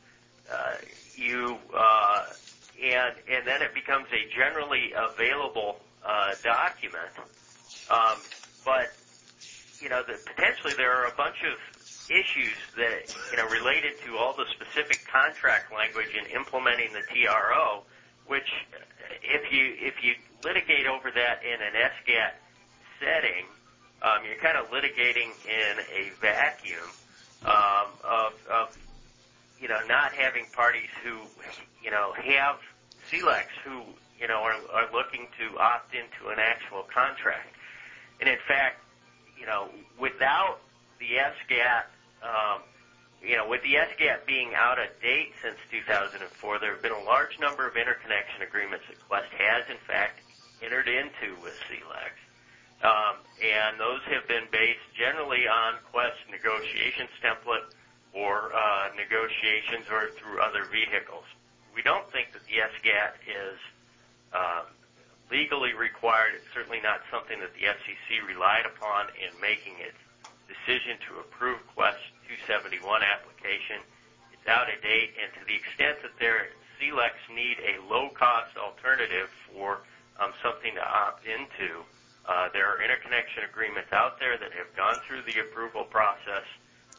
Speaker 15: And then it becomes a generally available document. But potentially there are a bunch of issues that related to all the specific contract language in implementing the TRO, which if you litigate over that in an SGAT setting, you're kind of litigating in a vacuum of not having parties who have CLECs who are looking to opt into an actual contract. And in fact, without the SGAT, with the SGAT being out of date since 2004, there have been a large number of interconnection agreements that Quest has, in fact, entered into with CLECs. And those have been based generally on Quest negotiations template or negotiations or through other vehicles. We don't think that the SGAT is legally required. It's certainly not something that the FCC relied upon in making its decision to approve Quest 271 application. It's out of date, and to the extent that their CLECs need a low-cost alternative for something to opt into, there are interconnection agreements out there that have gone through the approval process,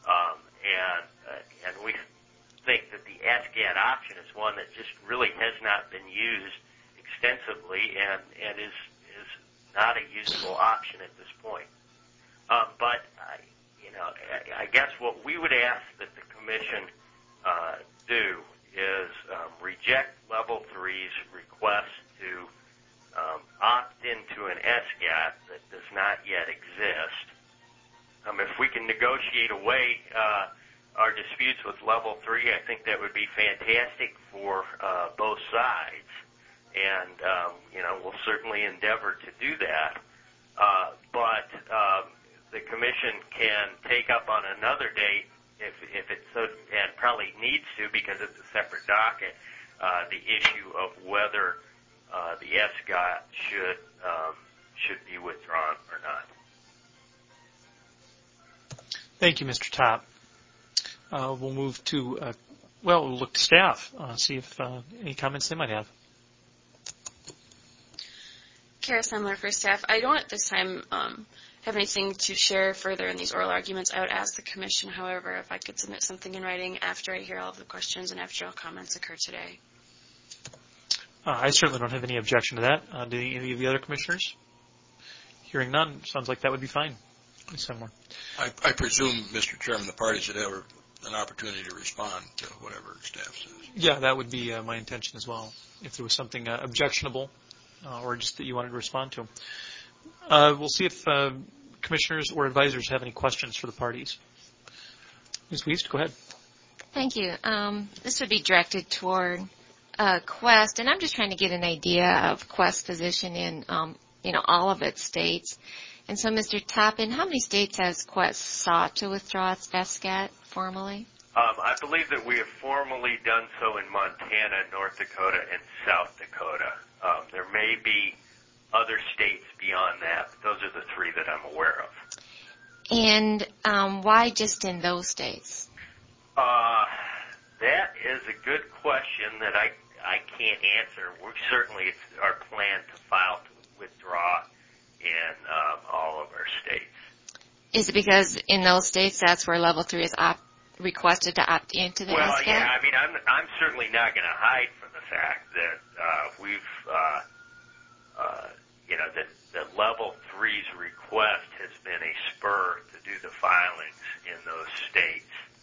Speaker 15: and we think that the SGAT option is one that just really has not been used extensively and is not a usable option at this point. But I guess what we would ask that the Commission do is reject Level 3's request to opt into an SGAT that does not yet exist. If we can negotiate away our disputes with Level 3, I think that would be fantastic for both sides, and we'll certainly endeavor to do that. But the Commission can take up on another date, if it so, and probably needs to because it's a separate docket, the issue of whether the SGAT should be withdrawn or not.
Speaker 1: Thank you, Mr. Topp. We'll move to, we'll look to staff, see if any comments they might have.
Speaker 6: Kara Semler for staff. I don't at this time have anything to share further in these oral arguments. I would ask the commission, however, if I could submit something in writing after I hear all of the questions and after all comments occur today.
Speaker 1: I certainly don't have any objection to that. Do any of the other commissioners? Hearing none, sounds like that would be fine. Similar.
Speaker 14: I presume, Mr. Chairman, the parties should have an opportunity to respond to whatever staff says.
Speaker 1: Yeah, that would be my intention as well. If there was something objectionable or just that you wanted to respond to. We'll see if commissioners or advisors have any questions for the parties. Ms. Wiest, go ahead.
Speaker 17: Thank you. This would be directed toward Quest, and I'm just trying to get an idea of Quest's position in, all of its states. And so, Mr. Toppin, how many states has Quest sought to withdraw its SCAT formally?
Speaker 15: I believe that we have formally done so in Montana, North Dakota, and South Dakota. There may be other states beyond that, but those are the three that I'm aware of. And
Speaker 17: why just in those states?
Speaker 15: That is a good question that I can't answer. It's our plan to file to withdraw in all of our states.
Speaker 17: Is it because in those states that's where Level 3 is requested to opt into the SCAT?
Speaker 15: Well, yeah, I mean, I'm certainly not going to hide from the fact that that Level 3's request has been a spur to do the filings in those states.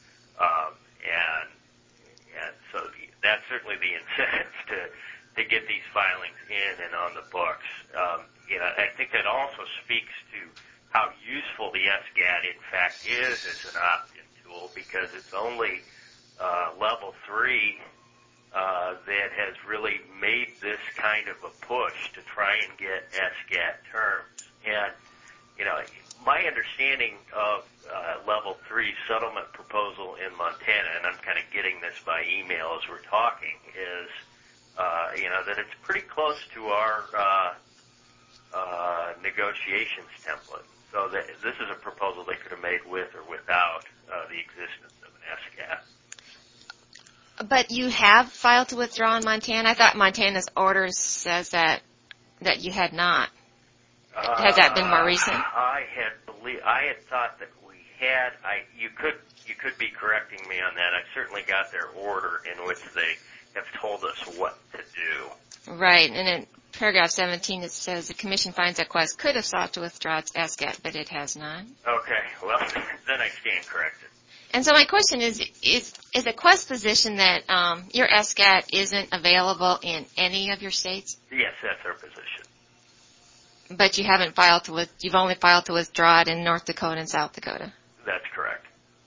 Speaker 15: And so that's certainly the incentive to get these filings in and on the books. I think that also speaks to how useful the SCAT in fact is as an opt-in tool, because it's only Level 3 that has really made this kind of a push to try and get SCAT terms. And, my understanding of Level 3 settlement proposal in Montana, and I'm kind of getting this by email as we're talking, is, that it's pretty close to our negotiations template. So that this is a proposal they could have made with or without the existence of an SCAT.
Speaker 17: But you have filed to withdraw in Montana? I thought Montana's order says that you had not. Has that been more recent?
Speaker 15: I had thought that we had. You could be correcting me on that. I've certainly got their order in which they have told us what to do.
Speaker 17: Right, and in paragraph 17 it says the Commission finds that Quest could have sought to withdraw its SCAT, but it has not.
Speaker 15: Okay, well, then I stand corrected.
Speaker 17: And so my question is a Quest position that your SCAT isn't available in any of your states?
Speaker 15: Yes, that's our position.
Speaker 17: But you've only filed to withdraw it in North Dakota and South Dakota?
Speaker 15: That's correct.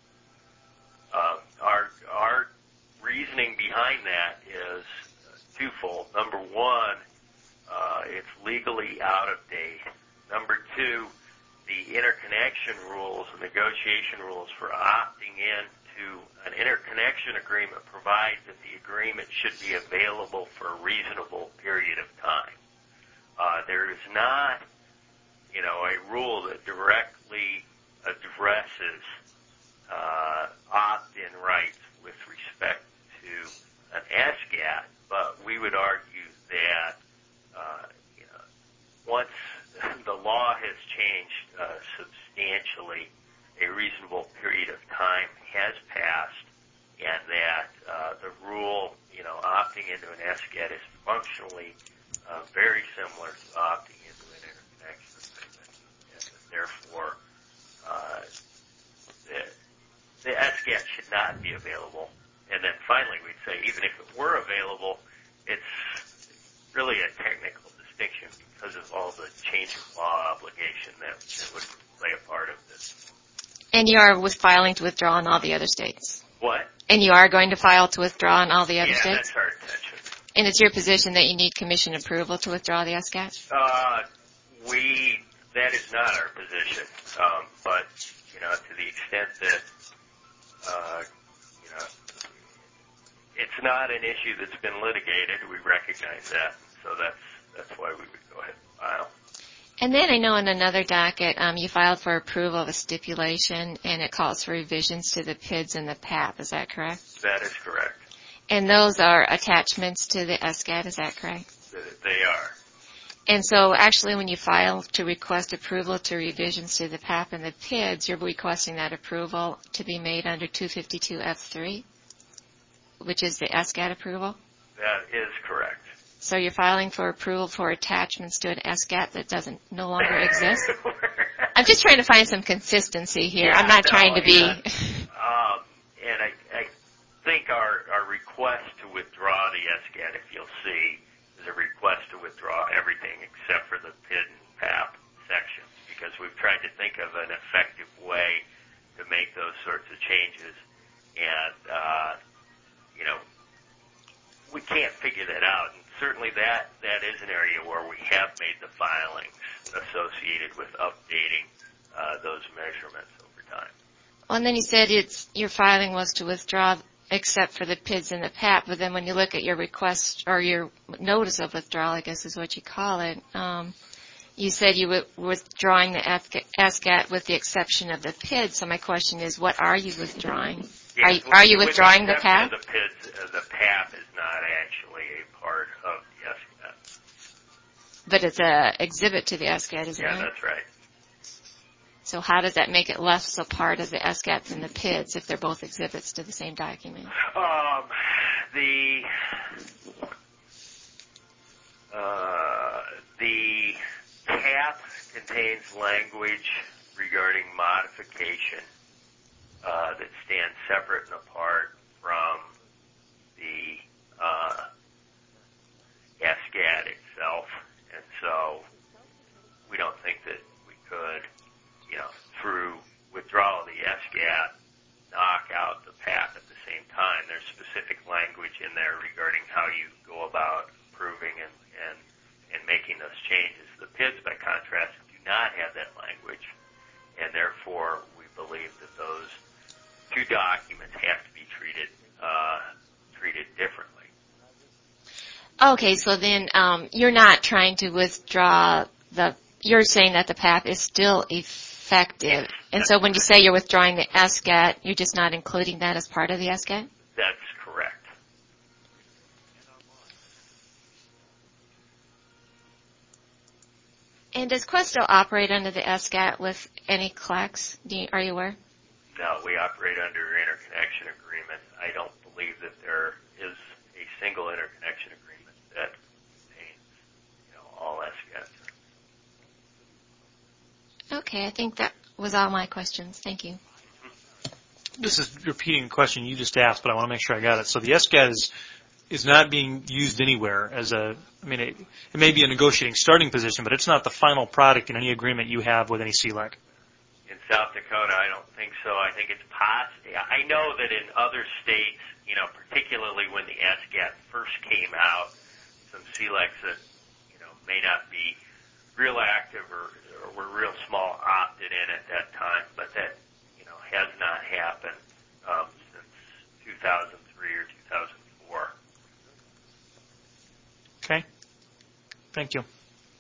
Speaker 15: Our reasoning behind that is twofold. Number one, it's legally out of date. Number two, the interconnection rules, the negotiation rules for opting into an interconnection agreement provide that the agreement should be available for a reasonable period of time. There is not, a rule that directly addresses opt-in rights with respect to an SCAT, but we would argue that, once the law has changed substantially, a reasonable period of time has passed, and that the rule, opting into an SCAT is functionally very similar to opting into an interconnection agreement, and therefore the SCAT should not be available. And then finally, we'd say even if it were available, it's really a technical distinction because of all the change of law obligation that would play a part of this.
Speaker 17: And you are filing to withdraw in all the other states?
Speaker 15: What?
Speaker 17: And you are going to file to withdraw in all the other states?
Speaker 15: Yeah, that's our intention.
Speaker 17: And it's your position that you need Commission approval to withdraw the SCAT?
Speaker 15: That is not our position. But, to the extent that, it's not an issue that's been litigated, we recognize that. So that's why we would go ahead and file.
Speaker 17: And then I know in another docket, you filed for approval of a stipulation, and it calls for revisions to the PIDs and the PAP. Is that correct?
Speaker 15: That is correct.
Speaker 17: And those are attachments to the SCAT, is that correct?
Speaker 15: They are.
Speaker 17: And so actually when you file to request approval to revisions to the PAP and the PIDs, you're requesting that approval to be made under 252F3, which is the SCAT approval?
Speaker 15: That is correct.
Speaker 17: So you're filing for approval for attachments to an SCAT that no longer exist? I'm just trying to find some consistency here. I'm not trying to be...
Speaker 15: And I think our request to withdraw the SCAT, if you'll see, is a request to withdraw everything except for the PID and PAP sections, because we've tried to think of an effective way to make those sorts of changes. And, we can't figure that out. And certainly that is an area where we have made the filings associated with updating those measurements over time.
Speaker 17: Well, and then you said your filing was to withdraw except for the PIDs and the PAP, but then when you look at your request or your notice of withdrawal, I guess is what you call it, you said you were withdrawing the SCAT with the exception of the PID. So my question is, what are you withdrawing?
Speaker 15: Yes,
Speaker 17: are you withdrawing the PAP?
Speaker 15: The PIDs, the PAP is not actually a part of the SCAT.
Speaker 17: But it's an exhibit to the SCAT, isn't it?
Speaker 15: Yeah, that's right.
Speaker 17: So how does that make it less a part of the SCAT than the PIDs if they're both exhibits to the same document?
Speaker 15: The PAP contains language regarding modification that stands separate and apart from the SCAT itself, and so we don't think that we could, through withdrawal of the SCAT, knock out the PAP at the same time. There's specific language in there regarding how you go about approving and making those changes. The PIDs, by contrast, do not have that language, and therefore we believe that those two documents have to be treated differently.
Speaker 17: Okay, so then you're not trying to withdraw you're saying that the PAP is still effective.
Speaker 15: Yes,
Speaker 17: and so when you say you're withdrawing the SCAT, you're just not including that as part of the SCAT?
Speaker 15: That's correct.
Speaker 17: And does Quest still operate under the SCAT with any CLECs? Are you aware?
Speaker 15: No, we operate under interconnection agreement. I don't believe that there is a single interconnection agreement that contains, all SCATs.
Speaker 17: Okay, I think that was all my questions. Thank you.
Speaker 1: This is repeating a question you just asked, but I want to make sure I got it. So the SCAT is not being used anywhere it may be a negotiating starting position, but it's not the final product in any agreement you have with any CLEC.
Speaker 15: In South Dakota, I don't think so. I think it's possible. I know that in other states, particularly when the SCAT first came out, some CLECs that, may not be real active or were real small opted in at that time, but that, has not happened since 2003 or 2004.
Speaker 1: Okay. Thank you.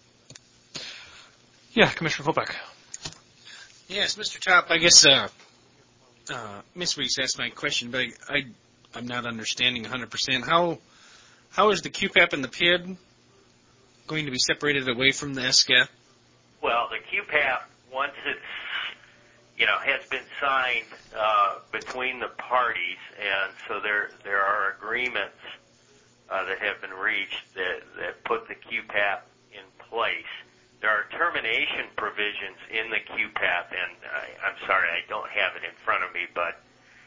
Speaker 1: Yeah, Commissioner Kolbeck.
Speaker 4: Yes, Mr. Top, I guess Ms. Reese asked my question, but I'm not understanding 100%. How is the QPAP and the PID going to be separated away from the SCAT?
Speaker 15: Well, the QPAP, once it's, has been signed between the parties, and so there are agreements that have been reached that put the QPAP in place. There are termination provisions in the QPAP, and I'm sorry, I don't have it in front of me, but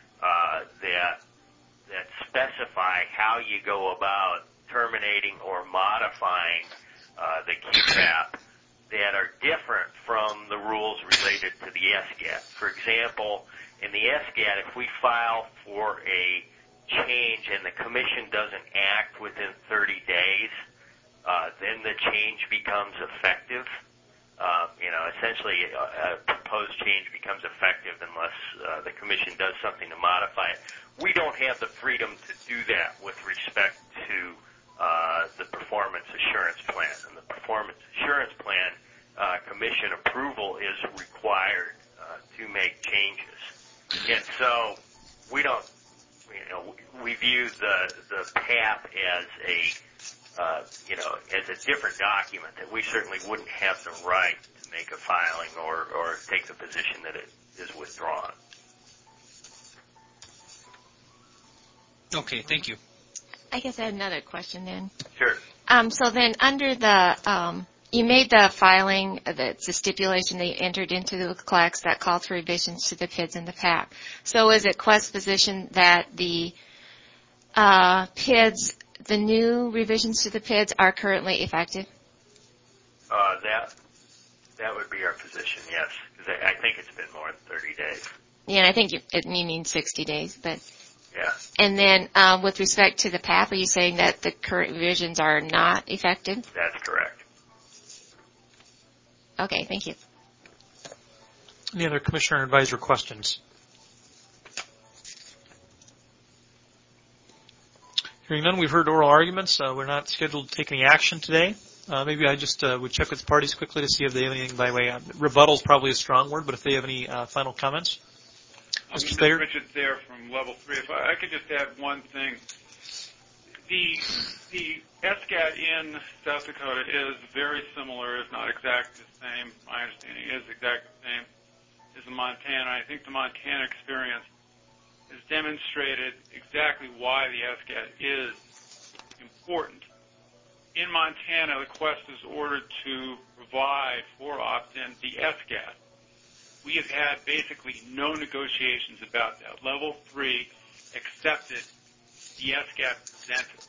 Speaker 15: that specify how you go about terminating or modifying the QPAP that are different from the rules related to the SCAT. For example, in the SCAT, if we file for a change and the commission doesn't act within 30 days, then the change becomes effective. Essentially a proposed change becomes effective unless the commission does something to modify it. We don't have the freedom to do that with respect to the performance assurance plan. And the performance assurance plan, commission approval is required to make changes. And so we don't, we view the PAP as as a different document, that we certainly wouldn't have the right to make a filing or take the position that it is withdrawn.
Speaker 4: Okay, thank you.
Speaker 17: I guess I had another question then.
Speaker 15: Sure.
Speaker 17: So then under the, you made the filing, it's a stipulation that you entered into the CLEX that called for revisions to the PIDs and the PAC. So is it Quest's position that the PIDs, the new revisions to the PIDs are currently effective?
Speaker 15: That would be our position, yes, because I think it's been more than 30 days.
Speaker 17: Yeah, and I think it means 60 days, but.
Speaker 15: Yeah.
Speaker 17: And then with respect to the PAP, are you saying that the current revisions are not effective?
Speaker 15: That's correct.
Speaker 17: Okay, thank you.
Speaker 1: Any other commissioner advisor questions? Hearing none, we've heard oral arguments. We're not scheduled to take any action today. Maybe I just would check with the parties quickly to see if they have anything by way of rebuttal is probably a strong word, but if they have any final comments. Mr. Thayer?
Speaker 12: Richard Thayer from Level 3. If I could just add one thing. The SCAT in South Dakota is very similar, if not exactly the same. My understanding is exactly the same as in Montana. I think the Montana experience has demonstrated exactly why the SCAT is important. In Montana, the Quest is ordered to provide for opt-in the SCAT. We have had basically no negotiations about that. Level 3 accepted the SCAT presented.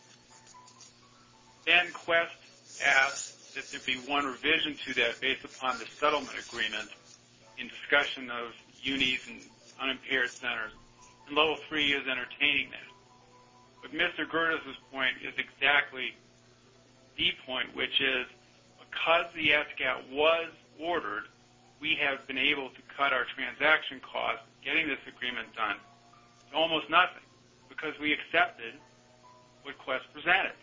Speaker 12: Then Quest asked that there be one revision to that based upon the settlement agreement in discussion of unis and unimpaired centers. And Level 3 is entertaining that. But Mr. Gerdes' point is exactly the point, which is because the SCAT was ordered, we have been able to cut our transaction costs getting this agreement done to almost nothing because we accepted what Quest presented.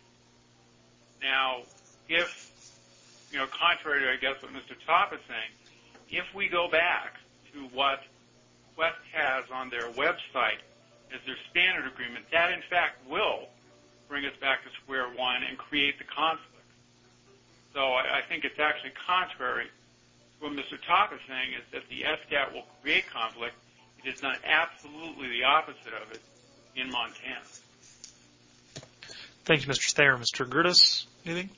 Speaker 12: Now, if, contrary to, I guess, what Mr. Topp is saying, if we go back to what Quest has on their website as their standard agreement, that in fact will bring us back to square one and create the conflict. So I think it's actually contrary to what Mr. Topp is saying, is that the SCAT will create conflict. It is done absolutely the opposite of it in Montana.
Speaker 1: Thank you, Mr. Thayer. Mr. Gerdes, anything?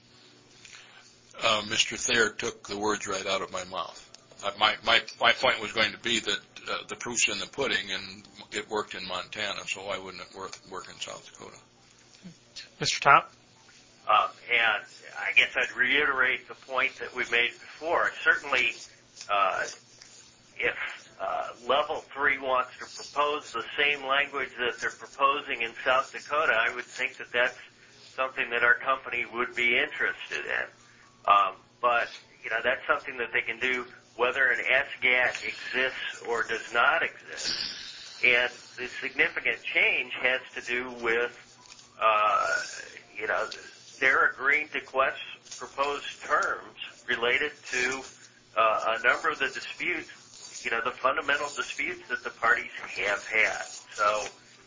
Speaker 14: Mr. Thayer took the words right out of my mouth. My point was going to be that the proof's in the pudding, and it worked in Montana, so why wouldn't it work in South Dakota?
Speaker 1: Mr. Topp?
Speaker 15: And I guess I'd reiterate the point that we made before. Certainly, if Level 3 wants to propose the same language that they're proposing in South Dakota, I would think that that's something that our company would be interested in. But, that's something that they can do whether an SGAT exists or does not exist. And the significant change has to do with, they're agreeing to Quest's proposed terms related to a number of the disputes, the fundamental disputes that the parties have had. So,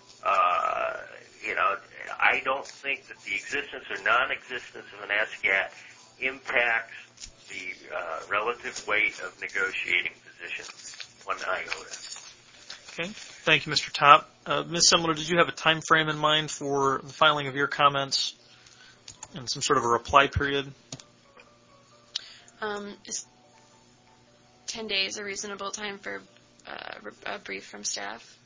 Speaker 15: I don't think that the existence or non-existence of an SGAT impacts the relative weight of negotiating positions one iota.
Speaker 1: Okay. Thank you, Mr. Topp. Ms. Semler, did you have a time frame in mind for the filing of your comments and some sort of a reply period?
Speaker 6: Is 10 days a reasonable time for a brief from staff?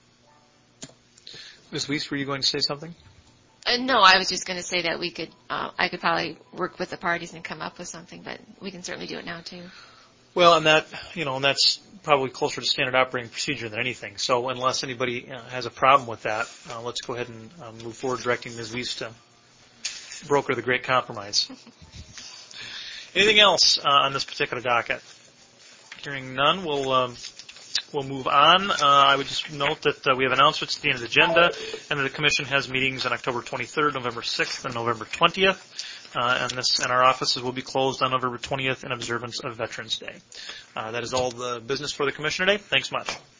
Speaker 1: Ms. Weiss, were you going to say something?
Speaker 17: No, I was just going to say that I could probably work with the parties and come up with something, but we can certainly do it now too.
Speaker 1: Well, and that's probably closer to standard operating procedure than anything. So unless anybody has a problem with that, let's go ahead and move forward directing Ms. Weiss to broker the great compromise. Anything else on this particular docket? Hearing none, we'll move on. I would just note that we have announcements at the end of the agenda, and that the Commission has meetings on October 23rd, November 6th, and November 20th. And our offices will be closed on November 20th in observance of Veterans Day. That is all the business for the Commission today. Thanks much.